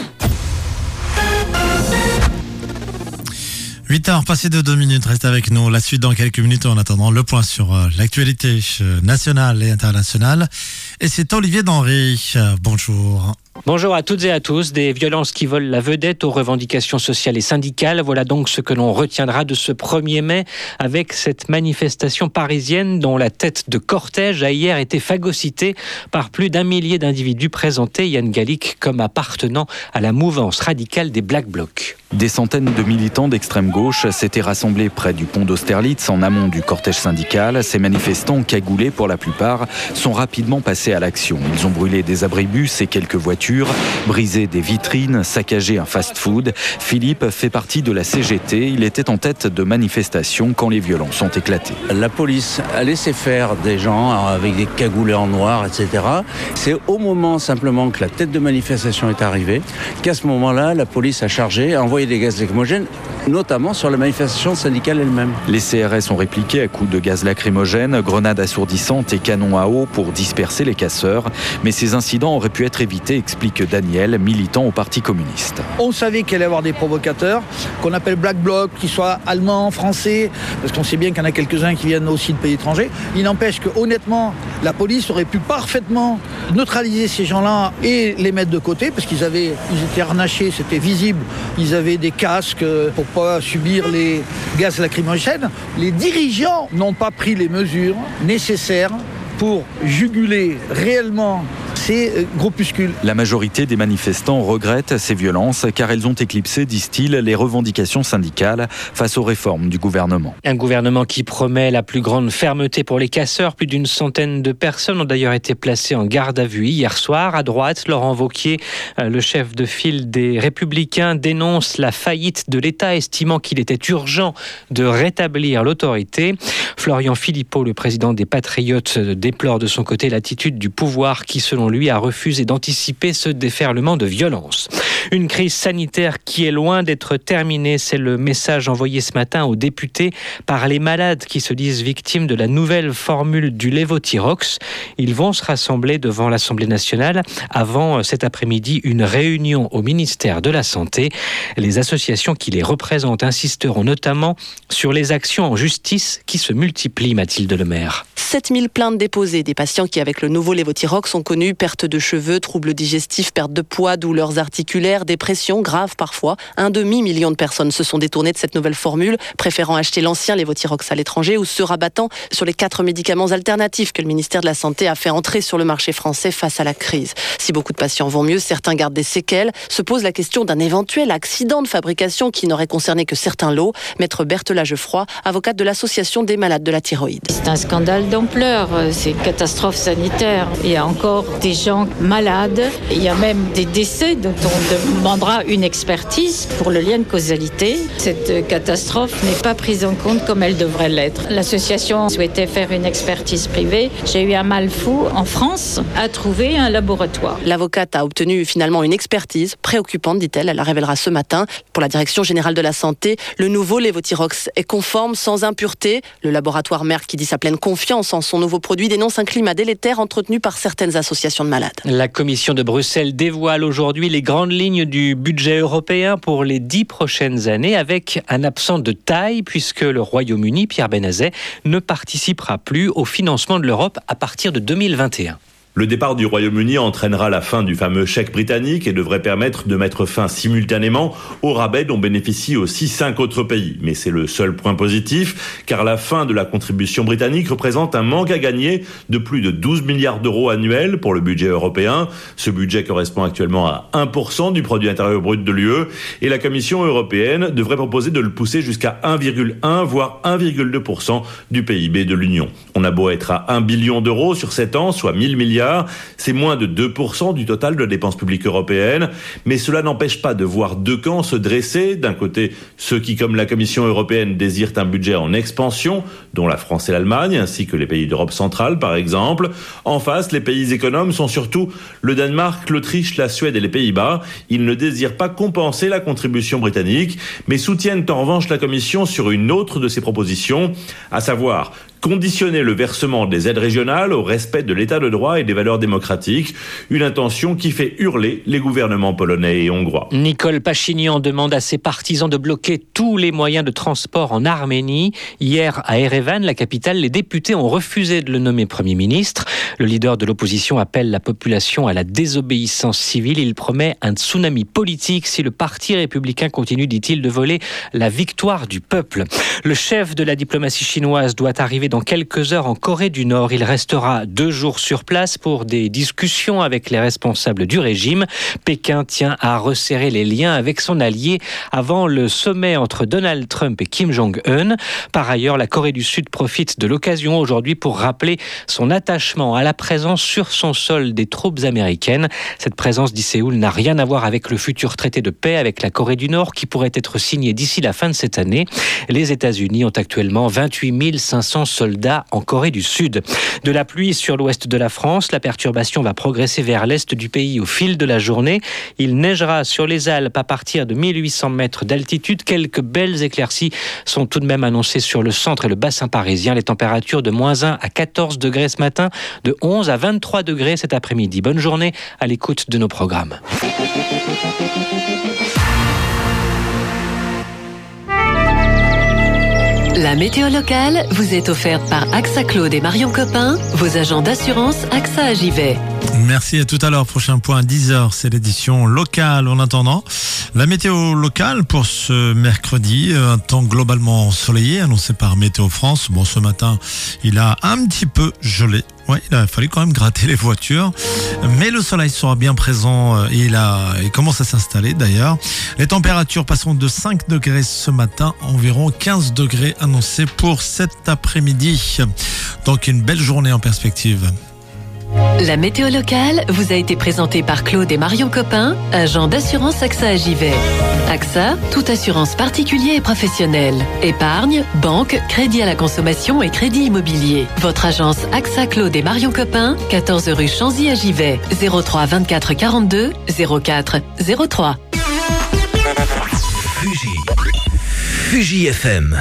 8h passé de 2 minutes, reste avec nous. La suite dans quelques minutes en attendant le point sur l'actualité nationale et internationale. Et c'est Olivier Denry. Bonjour.
Bonjour à toutes et à tous. Des violences qui volent la vedette aux revendications sociales et syndicales. Voilà donc ce que l'on retiendra de ce 1er mai avec cette manifestation parisienne dont la tête de cortège a hier été phagocytée par plus d'1 millier d'individus présentés, Yann Gallic, comme appartenant à la mouvance radicale des Black Blocs.
Des centaines de militants d'extrême gauche s'étaient rassemblés près du pont d'Austerlitz en amont du cortège syndical. Ces manifestants, cagoulés pour la plupart, sont rapidement passés à l'action. Ils ont brûlé des abribus et quelques voitures, brisé des vitrines, saccagé un fast-food. Philippe fait partie de la CGT. Il était en tête de manifestations quand les violences ont éclaté.
La police a laissé faire des gens avec des cagoulés en noir, etc. C'est au moment simplement que la tête de manifestation est arrivée qu'à ce moment-là, la police a chargé, a envoyé des gaz lacrymogènes, notamment sur la manifestation syndicale elle-même.
Les CRS ont répliqué à coups de gaz lacrymogène, grenades assourdissantes et canons à eau pour disperser les casseurs. Mais ces incidents auraient pu être évités, explique Daniel, militant au Parti communiste.
On savait qu'il allait y avoir des provocateurs, qu'on appelle Black Bloc, qu'ils soient allemands, français, parce qu'on sait bien qu'il y en a quelques-uns qui viennent aussi de pays étrangers. Il n'empêche que, honnêtement, la police aurait pu parfaitement neutraliser ces gens-là et les mettre de côté, parce ils étaient harnachés, c'était visible. Ils avaient des casques pour pas subir les gaz lacrymogènes. Les dirigeants n'ont pas pris les mesures nécessaires pour juguler réellement ces groupuscules.
La majorité des manifestants regrettent ces violences car elles ont éclipsé, disent-ils, les revendications syndicales face aux réformes du gouvernement.
Un gouvernement qui promet la plus grande fermeté pour les casseurs. Plus d'une centaine de personnes ont d'ailleurs été placées en garde à vue hier soir. À droite, Laurent Wauquiez, le chef de file des Républicains, dénonce la faillite de l'État, estimant qu'il était urgent de rétablir l'autorité. Florian Philippot, le président des Patriotes, déplore de son côté l'attitude du pouvoir qui, selon lui, a refusé d'anticiper ce déferlement de violence. Une crise sanitaire qui est loin d'être terminée, c'est le message envoyé ce matin aux députés par les malades qui se disent victimes de la nouvelle formule du Levothyrox. Ils vont se rassembler devant l'Assemblée nationale avant cet après-midi une réunion au ministère de la Santé. Les associations qui les représentent insisteront notamment sur les actions en justice qui se multiplient, Mathilde Lemaire.
7000 plaintes déposées, des patients qui, avec le nouveau Levothyrox, ont connu perte de cheveux, troubles digestifs, perte de poids, douleurs articulaires, dépression grave parfois. 1,5 million de personnes se sont détournées de cette nouvelle formule, préférant acheter l'ancien Levothyrox à l'étranger ou se rabattant sur les 4 médicaments alternatifs que le ministère de la Santé a fait entrer sur le marché français face à la crise. Si beaucoup de patients vont mieux, certains gardent des séquelles. Se pose la question d'un éventuel accident de fabrication qui n'aurait concerné que certains lots. Maître Berthe Lagefroy, avocate de l'Association des malades de la thyroïde.
C'est un scandale d'ampleur, c'est une catastrophe sanitaire. Il y a encore des gens malades, il y a même des décès dont on demandera une expertise pour le lien de causalité. Cette catastrophe n'est pas prise en compte comme elle devrait l'être. L'association souhaitait faire une expertise privée. J'ai eu un mal fou en France à trouver un laboratoire.
L'avocate a obtenu finalement une expertise préoccupante, dit-elle. Elle la révélera ce matin. Pour la Direction générale de la santé, le nouveau Levothyrox est conforme, sans impureté. Le laboratoire Merck, qui dit sa pleine confiance en son nouveau produit, dénonce un climat délétère entretenu par certaines associations de malades.
La Commission de Bruxelles dévoile aujourd'hui les grandes lignes du budget européen pour les 10 prochaines années, avec un absent de taille puisque le Royaume-Uni, Pierre Benazet, ne participera plus au financement de l'Europe à partir de 2021.
Le départ du Royaume-Uni entraînera la fin du fameux chèque britannique et devrait permettre de mettre fin simultanément au rabais dont bénéficient aussi 5 autres pays. Mais c'est le seul point positif, car la fin de la contribution britannique représente un manque à gagner de plus de 12 milliards d'euros annuels pour le budget européen. Ce budget correspond actuellement à 1% du produit intérieur brut de l'UE et la Commission européenne devrait proposer de le pousser jusqu'à 1,1 voire 1,2% du PIB de l'Union. On a beau être à 1 billion d'euros sur 7 ans, soit 1000 milliards, c'est moins de 2% du total de dépenses publiques européennes, mais cela n'empêche pas de voir deux camps se dresser. D'un côté, ceux qui, comme la Commission européenne, désirent un budget en expansion, dont la France et l'Allemagne, ainsi que les pays d'Europe centrale, par exemple. En face, les pays économes sont surtout le Danemark, l'Autriche, la Suède et les Pays-Bas. Ils ne désirent pas compenser la contribution britannique, mais soutiennent en revanche la Commission sur une autre de ses propositions, à savoir conditionner le versement des aides régionales au respect de l'état de droit et des valeurs démocratiques. Une intention qui fait hurler les gouvernements polonais et hongrois.
Nicole Pachinian demande à ses partisans de bloquer tous les moyens de transport en Arménie. Hier, à Erevan, la capitale, les députés ont refusé de le nommer Premier ministre. Le leader de l'opposition appelle la population à la désobéissance civile. Il promet un tsunami politique si le parti républicain continue, dit-il, de voler la victoire du peuple. Le chef de la diplomatie chinoise doit arriver dans quelques heures en Corée du Nord. Il restera 2 jours sur place pour des discussions avec les responsables du régime. Pékin tient à resserrer les liens avec son allié avant le sommet entre Donald Trump et Kim Jong-un. Par ailleurs, la Corée du Sud profite de l'occasion aujourd'hui pour rappeler son attachement à la présence sur son sol des troupes américaines. Cette présence, dit Séoul, n'a rien à voir avec le futur traité de paix avec la Corée du Nord qui pourrait être signé d'ici la fin de cette année. Les États-Unis ont actuellement 28 500 soldats en Corée du Sud. De la pluie sur l'ouest de la France, la perturbation va progresser vers l'est du pays au fil de la journée. Il neigera sur les Alpes à partir de 1800 mètres d'altitude. Quelques belles éclaircies sont tout de même annoncées sur le centre et le bassin parisien. Les températures de -1 à 14 degrés ce matin, de 11 à 23 degrés cet après-midi. Bonne journée à l'écoute de nos programmes.
La météo locale vous est offerte par AXA Claude et Marion Copin, vos agents d'assurance AXA à Givet.
Merci, à tout à l'heure. Prochain point, 10h, c'est l'édition locale. En attendant, la météo locale pour ce mercredi, un temps globalement ensoleillé, annoncé par Météo France. Bon, ce matin, il a un petit peu gelé. Ouais, il a fallu quand même gratter les voitures. Mais le soleil sera bien présent et il commence à s'installer d'ailleurs. Les températures passeront de 5 degrés ce matin, environ 15 degrés annoncés pour cet après-midi. Donc une belle journée en perspective.
La météo locale vous a été présentée par Claude et Marion Copin, agents d'assurance AXA à Givet. AXA, toute assurance particulier et professionnelle. Épargne, banque, crédit à la consommation et crédit immobilier. Votre agence AXA Claude et Marion Copin, 14 rue Chanzy à Givet. 03 24 42 04 03.
Fuji FM.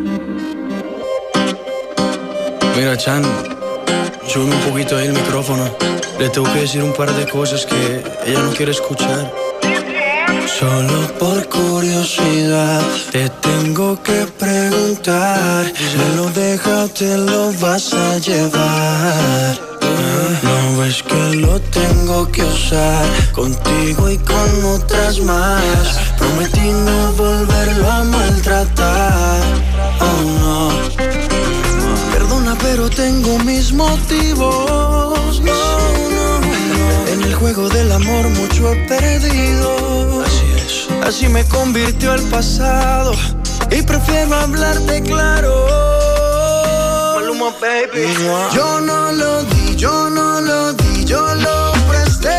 Mira, Chan, súbeme un poquito ahí el micrófono. Le tengo que decir un par de cosas que ella no quiere escuchar. Solo por curiosidad te tengo que preguntar. ¿Me lo dejas o te lo vas a llevar? No ves que lo tengo que usar contigo y con otras más. Prometí no volverlo a maltratar. Oh no. Perdona, pero tengo mis motivos. No, no, no. En el juego del amor mucho he perdido. Así es. Así me convirtió el pasado y prefiero hablarte claro. Maluma, baby. Yo no lo di, yo no lo di, yo lo presté.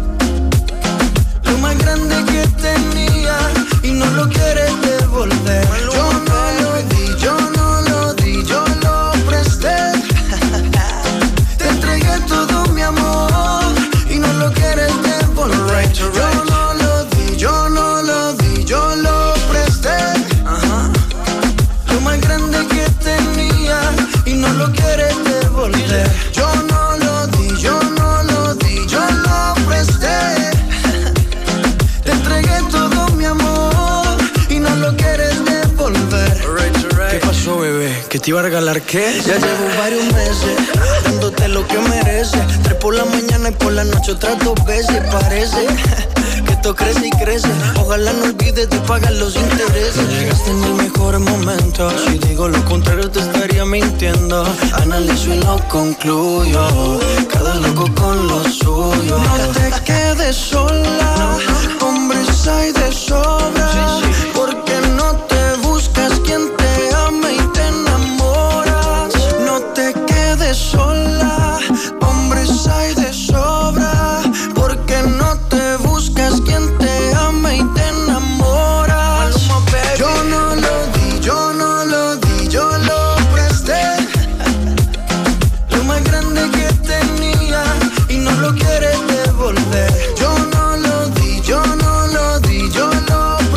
Lo más grande que tenía y no lo quieres devolver. Yo no lo di, yo no lo di, yo lo presté. Te entregué todo mi amor y no lo quieres devolver. Yo no lo di, yo no lo di, yo lo presté. Lo más grande que tenía y no lo quieres devolver. Yo no lo di, yo no lo di, yo lo presté. Te entregué todo mi amor y no lo quieres devolver. ¿Qué pasó, bebé? ¿Que te iba a regalar qué? Ya llevo varios meses dándote lo que mereces. 3 por la mañana y por la noche otras 2 veces. Parece que esto crece y crece. Ojalá no olvides de pagar los intereses. No llegaste en el mejor momento. Si digo lo contrario te estaría mintiendo. Analizo y lo concluyo. Cada loco con lo suyo. No te quedes sola. Hombres hay de sobra. Porque no te buscas quien te ame y te enamoras. No te quedes sola. Hombres hay de sobra. Porque no te buscas quien te ame y te enamoras. Yo no lo di, yo no lo di, yo lo presté. Lo más grande que tenía y no lo quieres devolver. Yo no lo di, yo no lo di, yo lo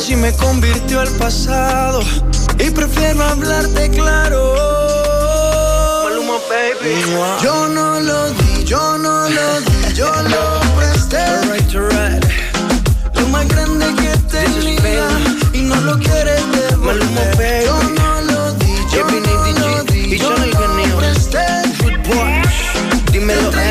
si me convirtió al pasado y prefiero hablarte claro. Maluma, baby. Yo no lo di, yo no lo di, yo lo presté. Lo más grande que tenía y no lo quieres devolver. Yo no lo di, yo no lo di, yo lo presté.
Dímelo,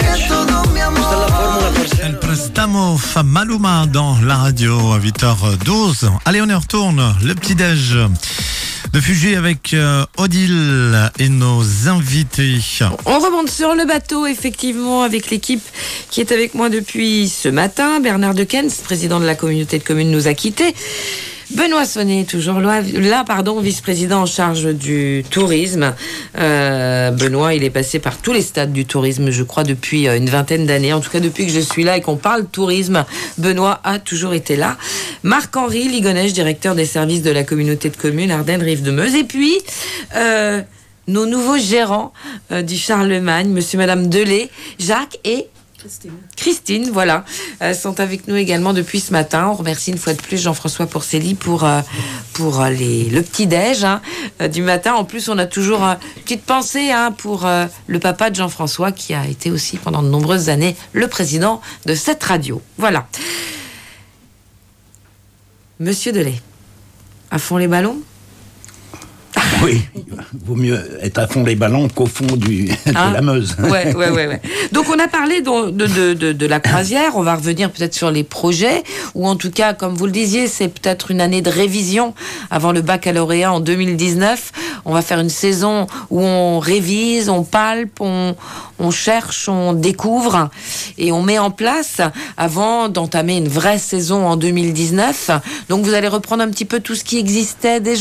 El Prestamo Maluma dans la radio à 8h12. Allez, on y retourne. Le petit-déj de Fuji avec Odile et nos invités.
On remonte sur le bateau, effectivement, avec l'équipe qui est avec moi depuis ce matin. Bernard Dekens, président de la communauté de communes, nous a quittés. Benoît Sonnet, toujours là, vice-président en charge du tourisme. Benoît, il est passé par tous les stades du tourisme, je crois, depuis une vingtaine d'années. En tout cas, depuis que je suis là et qu'on parle tourisme, Benoît a toujours été là. Marc-Henri Ligonèche, directeur des services de la communauté de communes Ardennes-Rive-de-Meuse. Et puis, nos nouveaux gérants du Charlemagne, monsieur et madame Delay, Jacques et Christine, voilà, sont avec nous également depuis ce matin. On remercie une fois de plus Jean-François Porcelli pour le petit-déj du matin. En plus, on a toujours une petite pensée pour le papa de Jean-François, qui a été aussi pendant de nombreuses années le président de cette radio. Voilà. Monsieur Delay, à fond les ballons ?
Oui, vaut mieux être à fond les ballons qu'au fond de la Meuse.
Ouais. Donc on a parlé de la croisière, on va revenir peut-être sur les projets, ou en tout cas, comme vous le disiez, c'est peut-être une année de révision avant le baccalauréat en 2019. On va faire une saison où on révise, on palpe, on cherche, on découvre et on met en place avant d'entamer une vraie saison en 2019. Donc vous allez reprendre un petit peu tout ce qui existait déjà ?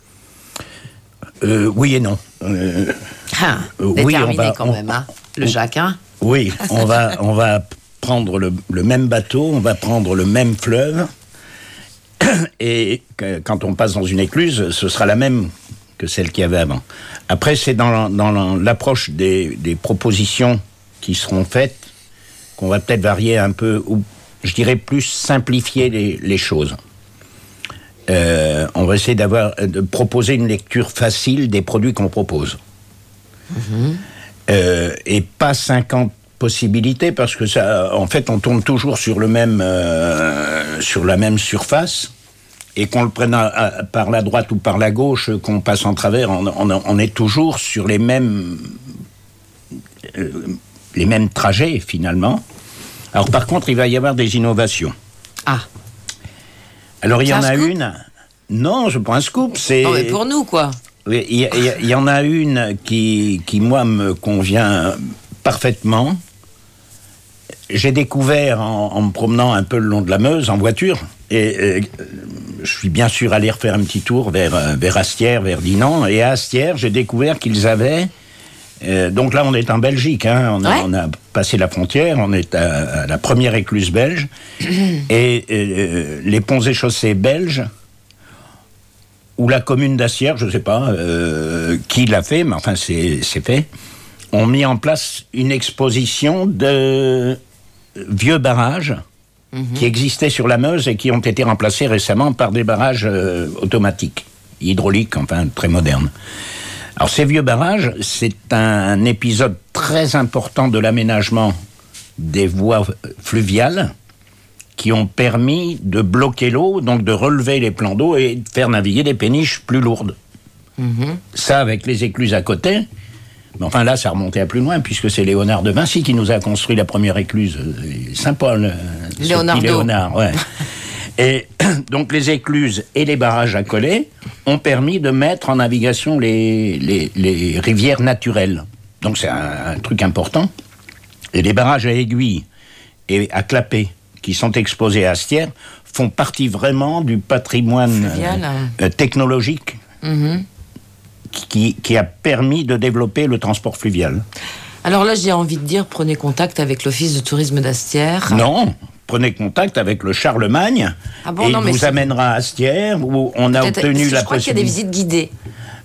Oui et non.
Déterminé quand même, le Jacques.
Oui, on va prendre le même bateau, on va prendre le même fleuve, et quand on passe dans une écluse, ce sera la même que celle qu'il y avait avant. Après, c'est dans l'approche des propositions qui seront faites qu'on va peut-être varier un peu, ou je dirais plus simplifier les choses. On va essayer de proposer une lecture facile des produits qu'on propose. Et pas 50 possibilités, parce que ça, en fait, on tourne toujours sur la même surface, et qu'on le prenne par la droite ou par la gauche, qu'on passe en travers, on est toujours sur les mêmes trajets, finalement. Alors, par contre, il va y avoir des innovations. Alors, il y en a une... Non, je prends un scoop.
Non, mais pour nous, quoi.
Il y en a une qui, moi, me convient parfaitement. J'ai découvert, en me promenant un peu le long de la Meuse, en voiture, et je suis bien sûr allé refaire un petit tour vers Astières, vers Dinan, et à Astières, j'ai découvert qu'ils avaient... donc là, on est en Belgique, on a passé la frontière, on est à la première écluse belge, et les ponts et chaussées belges, ou la commune d'Astières, je ne sais pas qui l'a fait, mais enfin c'est fait, ont mis en place une exposition de vieux barrages qui existaient sur la Meuse et qui ont été remplacés récemment par des barrages automatiques, hydrauliques, enfin très modernes. Alors ces vieux barrages, c'est un épisode très important de l'aménagement des voies fluviales qui ont permis de bloquer l'eau, donc de relever les plans d'eau et de faire naviguer des péniches plus lourdes. Ça, avec les écluses à côté, mais enfin là, ça remontait à plus loin, puisque c'est Léonard de Vinci qui nous a construit la première écluse. Saint-Paul. Léonard, ouais. Et donc les écluses et les barrages accolés ont permis de mettre en navigation les rivières naturelles. Donc c'est un truc important. Et les barrages à aiguilles et à clapet qui sont exposés à Astières font partie vraiment du patrimoine technologique qui a permis de développer le transport fluvial.
Alors là, j'ai envie de dire, prenez contact avec l'Office de tourisme d'Astières.
Non, prenez contact avec le Charlemagne, et il vous amènera à Astières, où on a obtenu la possibilité...
Je crois qu'il y a des visites guidées.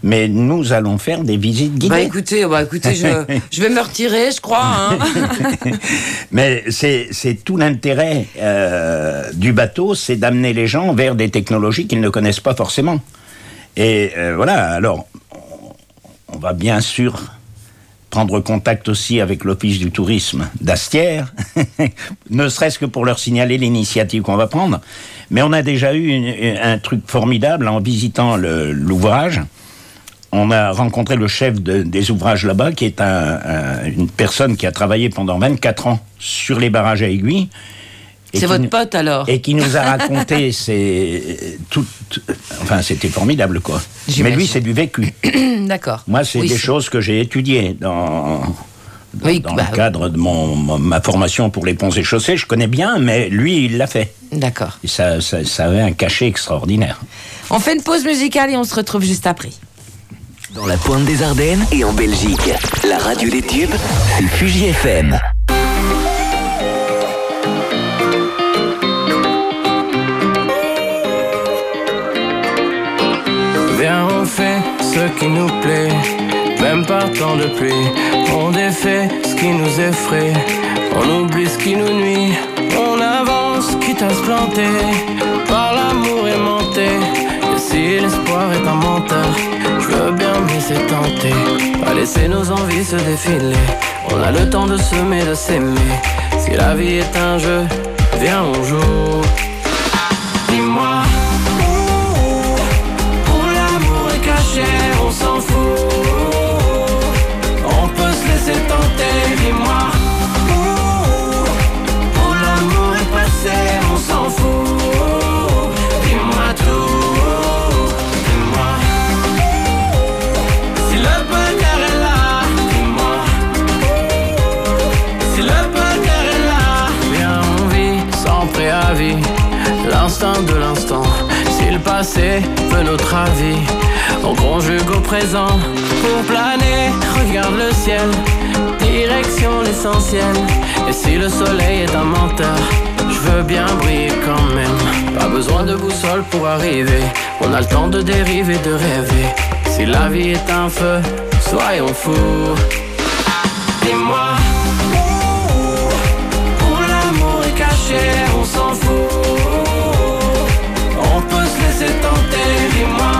Mais nous allons faire des visites guidées.
Bah écoutez, je vais me retirer, je crois. Hein.
Mais c'est tout l'intérêt du bateau, c'est d'amener les gens vers des technologies qu'ils ne connaissent pas forcément. Et voilà, alors, on va bien sûr prendre contact aussi avec l'Office du tourisme d'Astières, ne serait-ce que pour leur signaler l'initiative qu'on va prendre. Mais on a déjà eu un truc formidable en visitant l'ouvrage. On a rencontré le chef des ouvrages là-bas, qui est une personne qui a travaillé pendant 24 ans sur les barrages à aiguilles.
C'est votre pote alors?
Et qui nous a raconté enfin, c'était formidable, quoi. Mais lui, c'est du vécu.
D'accord.
Moi, c'est des choses que j'ai étudiées dans le cadre de ma formation pour les ponts et chaussées. Je connais bien, mais lui, il l'a fait.
D'accord.
Et ça avait un cachet extraordinaire.
On fait une pause musicale et on se retrouve juste après.
Dans la pointe des Ardennes et en Belgique, la radio des tubes, c'est Fuji FM.
Viens, on fait ce qui nous plaît, même par temps de pluie. On défait ce qui nous effraie, on oublie ce qui nous nuit. On avance, quitte à se planter, par l'amour aimanté. Et si l'espoir est un menteur, je veux bien me laisser tenter. Pas laisser nos envies se défiler, on a le temps de semer, de s'aimer. Si la vie est un jeu, viens on joue. Dis-moi, où l'amour est caché, on s'en fout. On peut se laisser tenter, dis-moi, où l'amour est passé, on s'en fout. Dis-moi tout, dis-moi, si le bonheur est là, dis-moi, si le bonheur est là. Viens, on vit sans préavis, l'instant de l'instant. Si le passé veut notre avis, on conjugue au présent. Pour planer, regarde le ciel, direction l'essentiel. Et si le soleil est un menteur, je veux bien briller quand même. Pas besoin de boussole pour arriver, on a le temps de dériver, de rêver. Si la vie est un feu, soyons fous. Dis-moi, où l'amour est caché, on s'en fout. On peut se laisser tenter, dis-moi,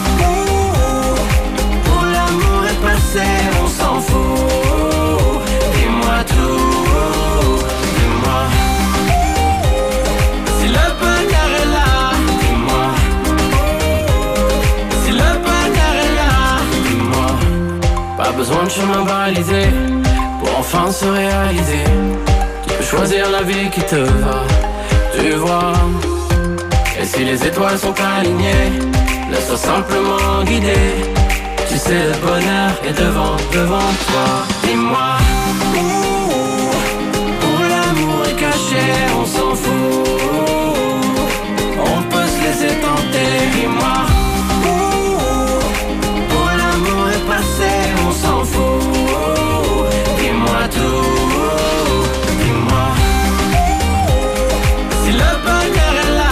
où l'amour est passé, on s'en fout. Dis-moi tout, dis-moi, si le bonheur est là, dis-moi, si le bonheur est là, dis-moi. Pas besoin de chemin balisé pour enfin se réaliser. Tu peux choisir la vie qui te va, tu vois. Et si les étoiles sont alignées, laisse-toi simplement guider. Tu sais le bonheur est devant toi. Dis-moi, où l'amour est caché, on s'en fout. On peut se laisser tenter, dis-moi, où l'amour est passé, on s'en fout. Dis-moi tout, dis-moi, si le bonheur est là.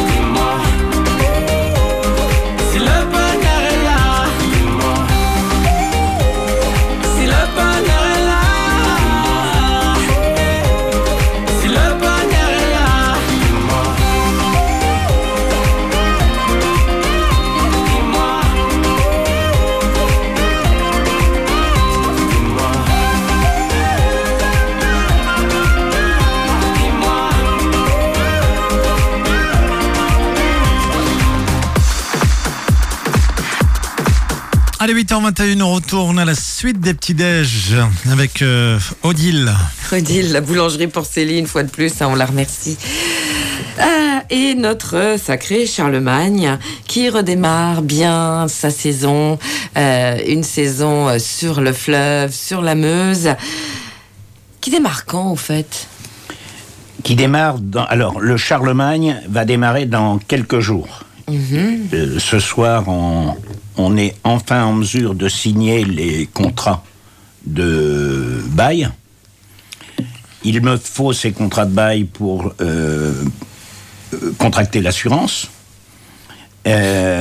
Allez, 8h21, on retourne à la suite des petits-déj avec Odile.
Odile, la boulangerie Porcelaine, une fois de plus, on la remercie. Et notre sacré Charlemagne qui redémarre bien sa saison, une saison sur le fleuve, sur la Meuse, qui démarre quand en fait?
Qui démarre alors, le Charlemagne va démarrer dans quelques jours. Ce soir, on est enfin en mesure de signer les contrats de bail. Il me faut ces contrats de bail pour contracter l'assurance.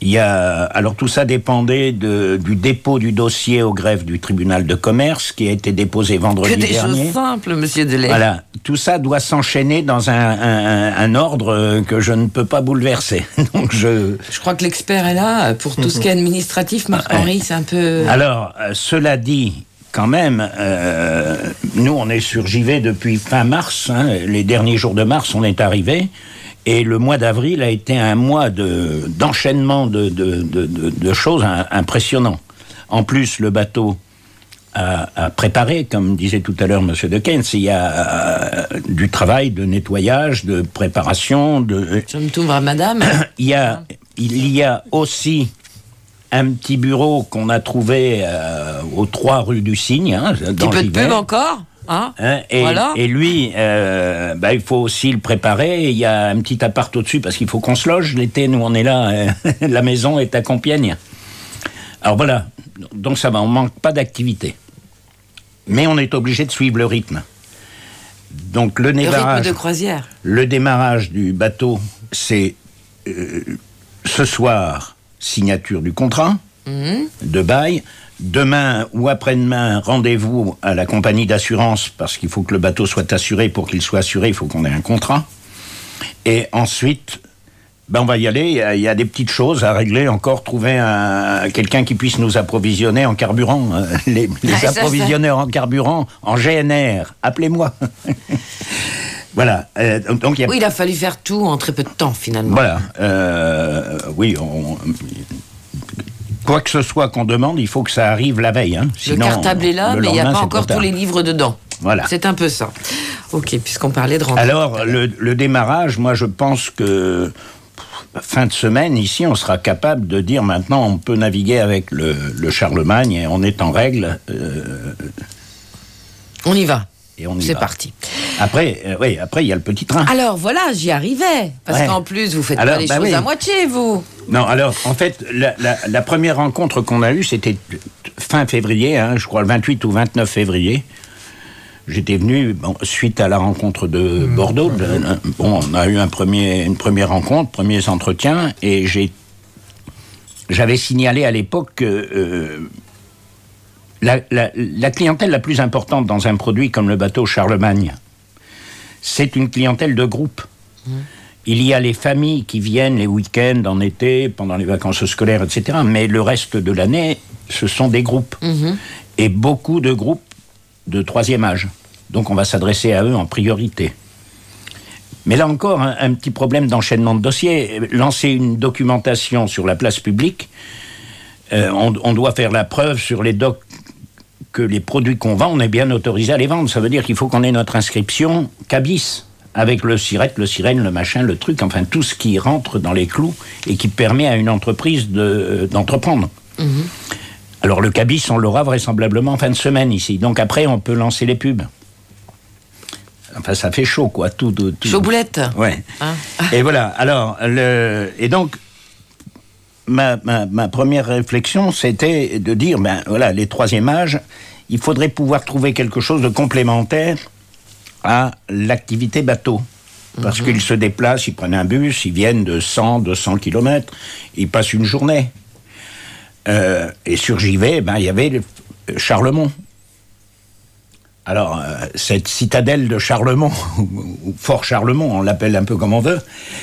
Alors tout ça dépendait du dépôt du dossier au greffe du tribunal de commerce qui a été déposé vendredi dernier.
Que des choses simples, monsieur Delay.
Voilà, tout ça doit s'enchaîner dans un ordre que je ne peux pas bouleverser. Donc
Je crois que l'expert est là pour tout ce qui est administratif. Marc-Henri, c'est un peu...
Alors, cela dit, quand même, nous on est sur JV depuis fin mars, hein, les derniers jours de mars on est arrivés. Et le mois d'avril a été un mois d'enchaînement de choses impressionnants. En plus, le bateau a préparé, comme disait tout à l'heure M. De Keynes, il y a du travail de nettoyage, de préparation.
Je me tourne à madame.
Il y a aussi un petit bureau qu'on a trouvé aux 3 rue du Cygne. Hein,
un petit peu de pub encore
et lui, il faut aussi le préparer. Il y a un petit appart au-dessus parce qu'il faut qu'on se loge. L'été, nous, on est là. La maison est à Compiègne. Alors voilà. Donc ça va, on manque pas d'activité. Mais on est obligé de suivre le rythme. Donc le
rythme de croisière.
Le démarrage du bateau, c'est ce soir, signature du contrat de bail. Demain ou après-demain, rendez-vous à la compagnie d'assurance parce qu'il faut que le bateau soit assuré. Pour qu'il soit assuré, il faut qu'on ait un contrat. Et ensuite, on va y aller. Il y a des petites choses à régler encore. Trouver quelqu'un qui puisse nous approvisionner en carburant. Les approvisionneurs en carburant, en GNR. Appelez-moi. Voilà. Donc,
oui, il a fallu faire tout en très peu de temps, finalement.
Voilà. Oui, quoi que ce soit qu'on demande, il faut que ça arrive la veille. Hein. Sinon,
le cartable est là, mais il n'y a pas encore tous les livres dedans.
Voilà.
C'est un peu ça. Ok, puisqu'on parlait de rentrée.
Alors, le démarrage, moi, je pense que fin de semaine, ici, on sera capable de dire maintenant, on peut naviguer avec le Charlemagne et on est en règle.
On y va.
Et on y
C'est
va.
parti.
Après, il y a le petit train.
Alors voilà, j'y arrivais. Parce qu'en plus, vous faites pas les choses à moitié, vous.
Non, alors, en fait, la première rencontre qu'on a eue, c'était fin février, hein, je crois le 28 ou 29 février. J'étais venu, suite à la rencontre de Bordeaux, on a eu une première rencontre, premiers entretiens, et j'avais signalé à l'époque que la clientèle la plus importante dans un produit comme le bateau Charlemagne, c'est une clientèle de groupe. Il y a les familles qui viennent les week-ends, en été, pendant les vacances scolaires, etc. Mais le reste de l'année, ce sont des groupes. Et beaucoup de groupes de 3e âge. Donc on va s'adresser à eux en priorité. Mais là encore, un petit problème d'enchaînement de dossiers. Lancer une documentation sur la place publique, on doit faire la preuve sur les docs que les produits qu'on vend, on est bien autorisé à les vendre. Ça veut dire qu'il faut qu'on ait notre inscription CABIS, avec le SIRET, le sirène, le machin, le truc, enfin tout ce qui rentre dans les clous et qui permet à une entreprise d'entreprendre. Alors le CABIS, on l'aura vraisemblablement en fin de semaine ici. Donc après, on peut lancer les pubs. Enfin, ça fait chaud, quoi. Tout.
Chaud boulette.
Ouais. Et voilà. Alors, et donc, ma première réflexion, c'était de dire, voilà, les 3e âges, il faudrait pouvoir trouver quelque chose de complémentaire à l'activité bateau. Parce qu'ils se déplacent, ils prennent un bus, ils viennent de 100, 200 km, ils passent une journée. Et sur JV, il y avait le Charlemont. Alors, cette citadelle de Charlemont, ou Fort Charlemont, on l'appelle un peu comme on veut,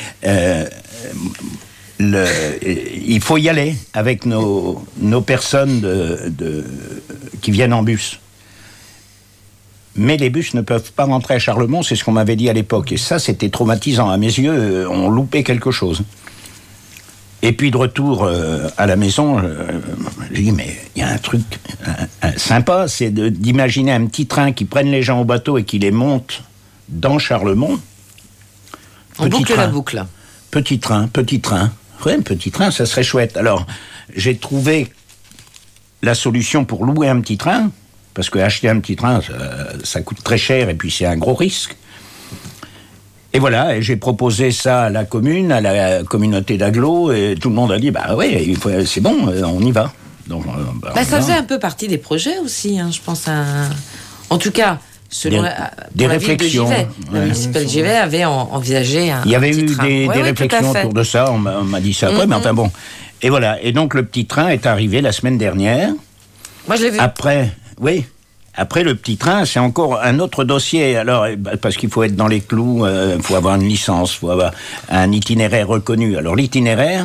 il faut y aller avec nos personnes qui viennent en bus. Mais les bus ne peuvent pas rentrer à Charlemont, c'est ce qu'on m'avait dit à l'époque. Et ça, c'était traumatisant. À mes yeux, on loupait quelque chose. Et puis de retour à la maison, j'ai dit, mais il y a un truc sympa, c'est d'imaginer un petit train qui prenne les gens au bateau et qui les monte dans Charlemont.
On boucle la boucle.
Petit train. Ouais, un petit train, ça serait chouette. Alors, j'ai trouvé la solution pour louer un petit train, parce que acheter un petit train, ça coûte très cher et puis c'est un gros risque. Et voilà, et j'ai proposé ça à la commune, à la communauté d'agglo, et tout le monde a dit, ouais, c'est bon, on y va. Donc,
ça faisait un peu partie des projets aussi, hein, je pense. En tout cas, selon
des réflexions.
La municipalité de Givet avait envisagé un
Il y avait
petit
eu
train.
des réflexions autour de ça, on m'a dit ça après, mais enfin bon. Et voilà. Et donc le petit train est arrivé la semaine dernière.
Moi, je l'ai vu.
Après, oui. Après, le petit train, c'est encore un autre dossier. Alors, parce qu'il faut être dans les clous, il faut avoir une licence, il faut avoir un itinéraire reconnu. Alors, l'itinéraire,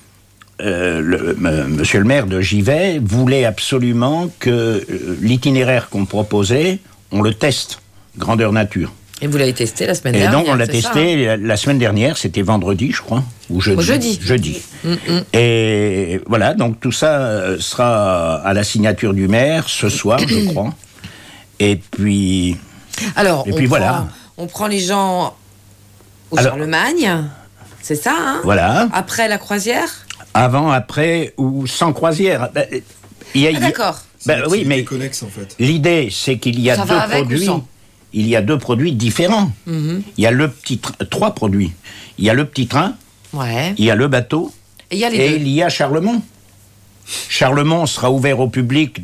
monsieur le maire de Givet voulait absolument que l'itinéraire qu'on proposait, on le teste, grandeur nature.
Et vous l'avez testé la semaine
Et
dernière.
donc, on l'a
c'est
testé
ça, hein.
la semaine dernière, c'était vendredi, je crois, ou jeudi. Jeudi. Et voilà, donc tout ça sera à la signature du maire ce soir, je crois. Et puis...
Alors,
voilà.
On prend les gens au Charlemagne, c'est ça, hein?
Voilà.
Après la croisière?
Avant, après ou sans croisière.
D'accord.
Oui, mais
connexe, en fait.
L'idée, c'est qu'il y a
Ça
deux
va avec ou
produits.
sans?
Il y a deux produits différents.
Mhm.
Il y a trois produits. Il y a le petit train,
Ouais.
il y a le bateau,
Et il y a les
et
deux.
il y a Charlemont. Charlemont sera ouvert au public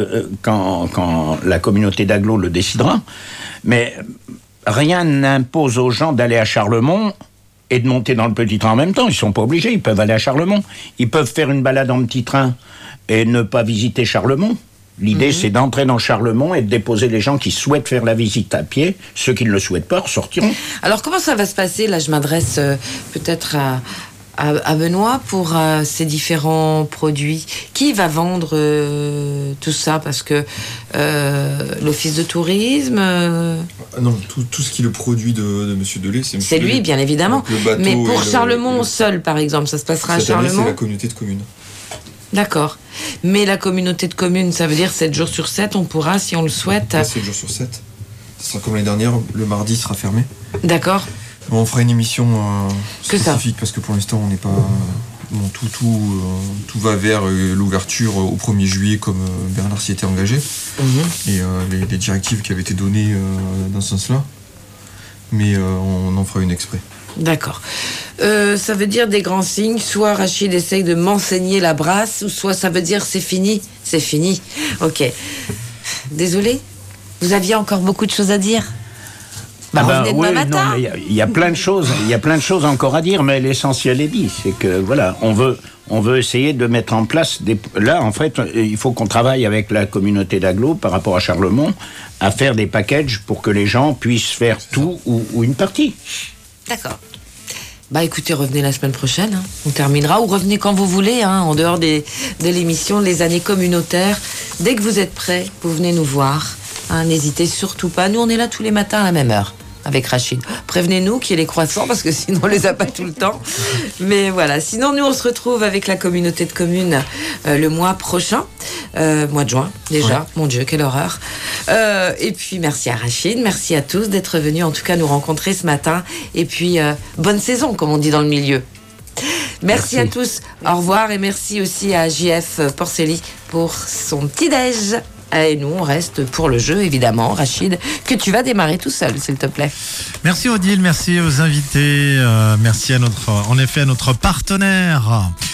quand la communauté d'agglo le décidera. Mais rien n'impose aux gens d'aller à Charlemont et de monter dans le petit train en même temps. Ils ne sont pas obligés, ils peuvent aller à Charlemont. Ils peuvent faire une balade en petit train et ne pas visiter Charlemont. L'idée, c'est d'entrer dans Charlemont et de déposer les gens qui souhaitent faire la visite à pied. Ceux qui ne le souhaitent pas ressortiront.
Alors, comment ça va se passer? Là, je m'adresse peut-être à Benoît pour ces différents produits. Qui va vendre tout ça? Parce que l'office de tourisme...
Non, tout ce qui est le produit de Monsieur Delay, c'est Monsieur
C'est lui,
Delay.
bien évidemment.
Donc, le bateau
Mais
et
pour
le-
Charlemont seul, par exemple, ça se passera
Cette
à
année,
Charlemont?
c'est la communauté de communes.
D'accord. Mais la communauté de communes, ça veut dire 7 jours sur 7, on pourra, si on le souhaite...
7 jours sur 7. Ce sera comme l'année dernière, le mardi sera fermé.
D'accord.
Bon, on fera une émission
Que ça.
spécifique parce que pour l'instant, on n'est pas... Bon, tout va vers l'ouverture au 1er juillet comme Bernard s'y était engagé. Et les directives qui avaient été données dans ce sens-là. Mais on en fera une exprès.
D'accord. Ça veut dire des grands signes, soit Rachid essaye de m'enseigner la brasse, ou soit ça veut dire c'est fini. C'est fini. Ok. Désolé. Vous aviez encore beaucoup de choses à dire? Revenez demain matin.
Il y a plein de choses, il y a plein de choses encore à dire, mais l'essentiel est dit. C'est que voilà, on veut essayer de mettre en place des. Là, en fait, il faut qu'on travaille avec la communauté d'agglo par rapport à Charlemont à faire des packages pour que les gens puissent faire tout ou une partie.
D'accord. Bah écoutez, revenez la semaine prochaine, hein. On terminera, ou revenez quand vous voulez, hein, en dehors de l'émission Les Années Communautaires. Dès que vous êtes prêts, vous venez nous voir, hein, n'hésitez surtout pas. Nous, on est là tous les matins à la même heure avec Rachid. Prévenez-nous qu'il y ait les croissants, parce que sinon on les a pas tout le temps. Mais voilà, sinon nous on se retrouve avec la communauté de communes le mois prochain, mois de juin déjà. Ouais. Mon Dieu, quelle horreur. Et puis merci à Rachid, merci à tous d'être venus en tout cas nous rencontrer ce matin. Et puis bonne saison comme on dit dans le milieu. Merci à tous, au revoir, et merci aussi à JF Porcelli pour son petit-déj. Et nous, on reste pour le jeu, évidemment, Rachid, que tu vas démarrer tout seul, s'il te plaît.
Merci Odile, merci aux invités, merci à notre partenaire.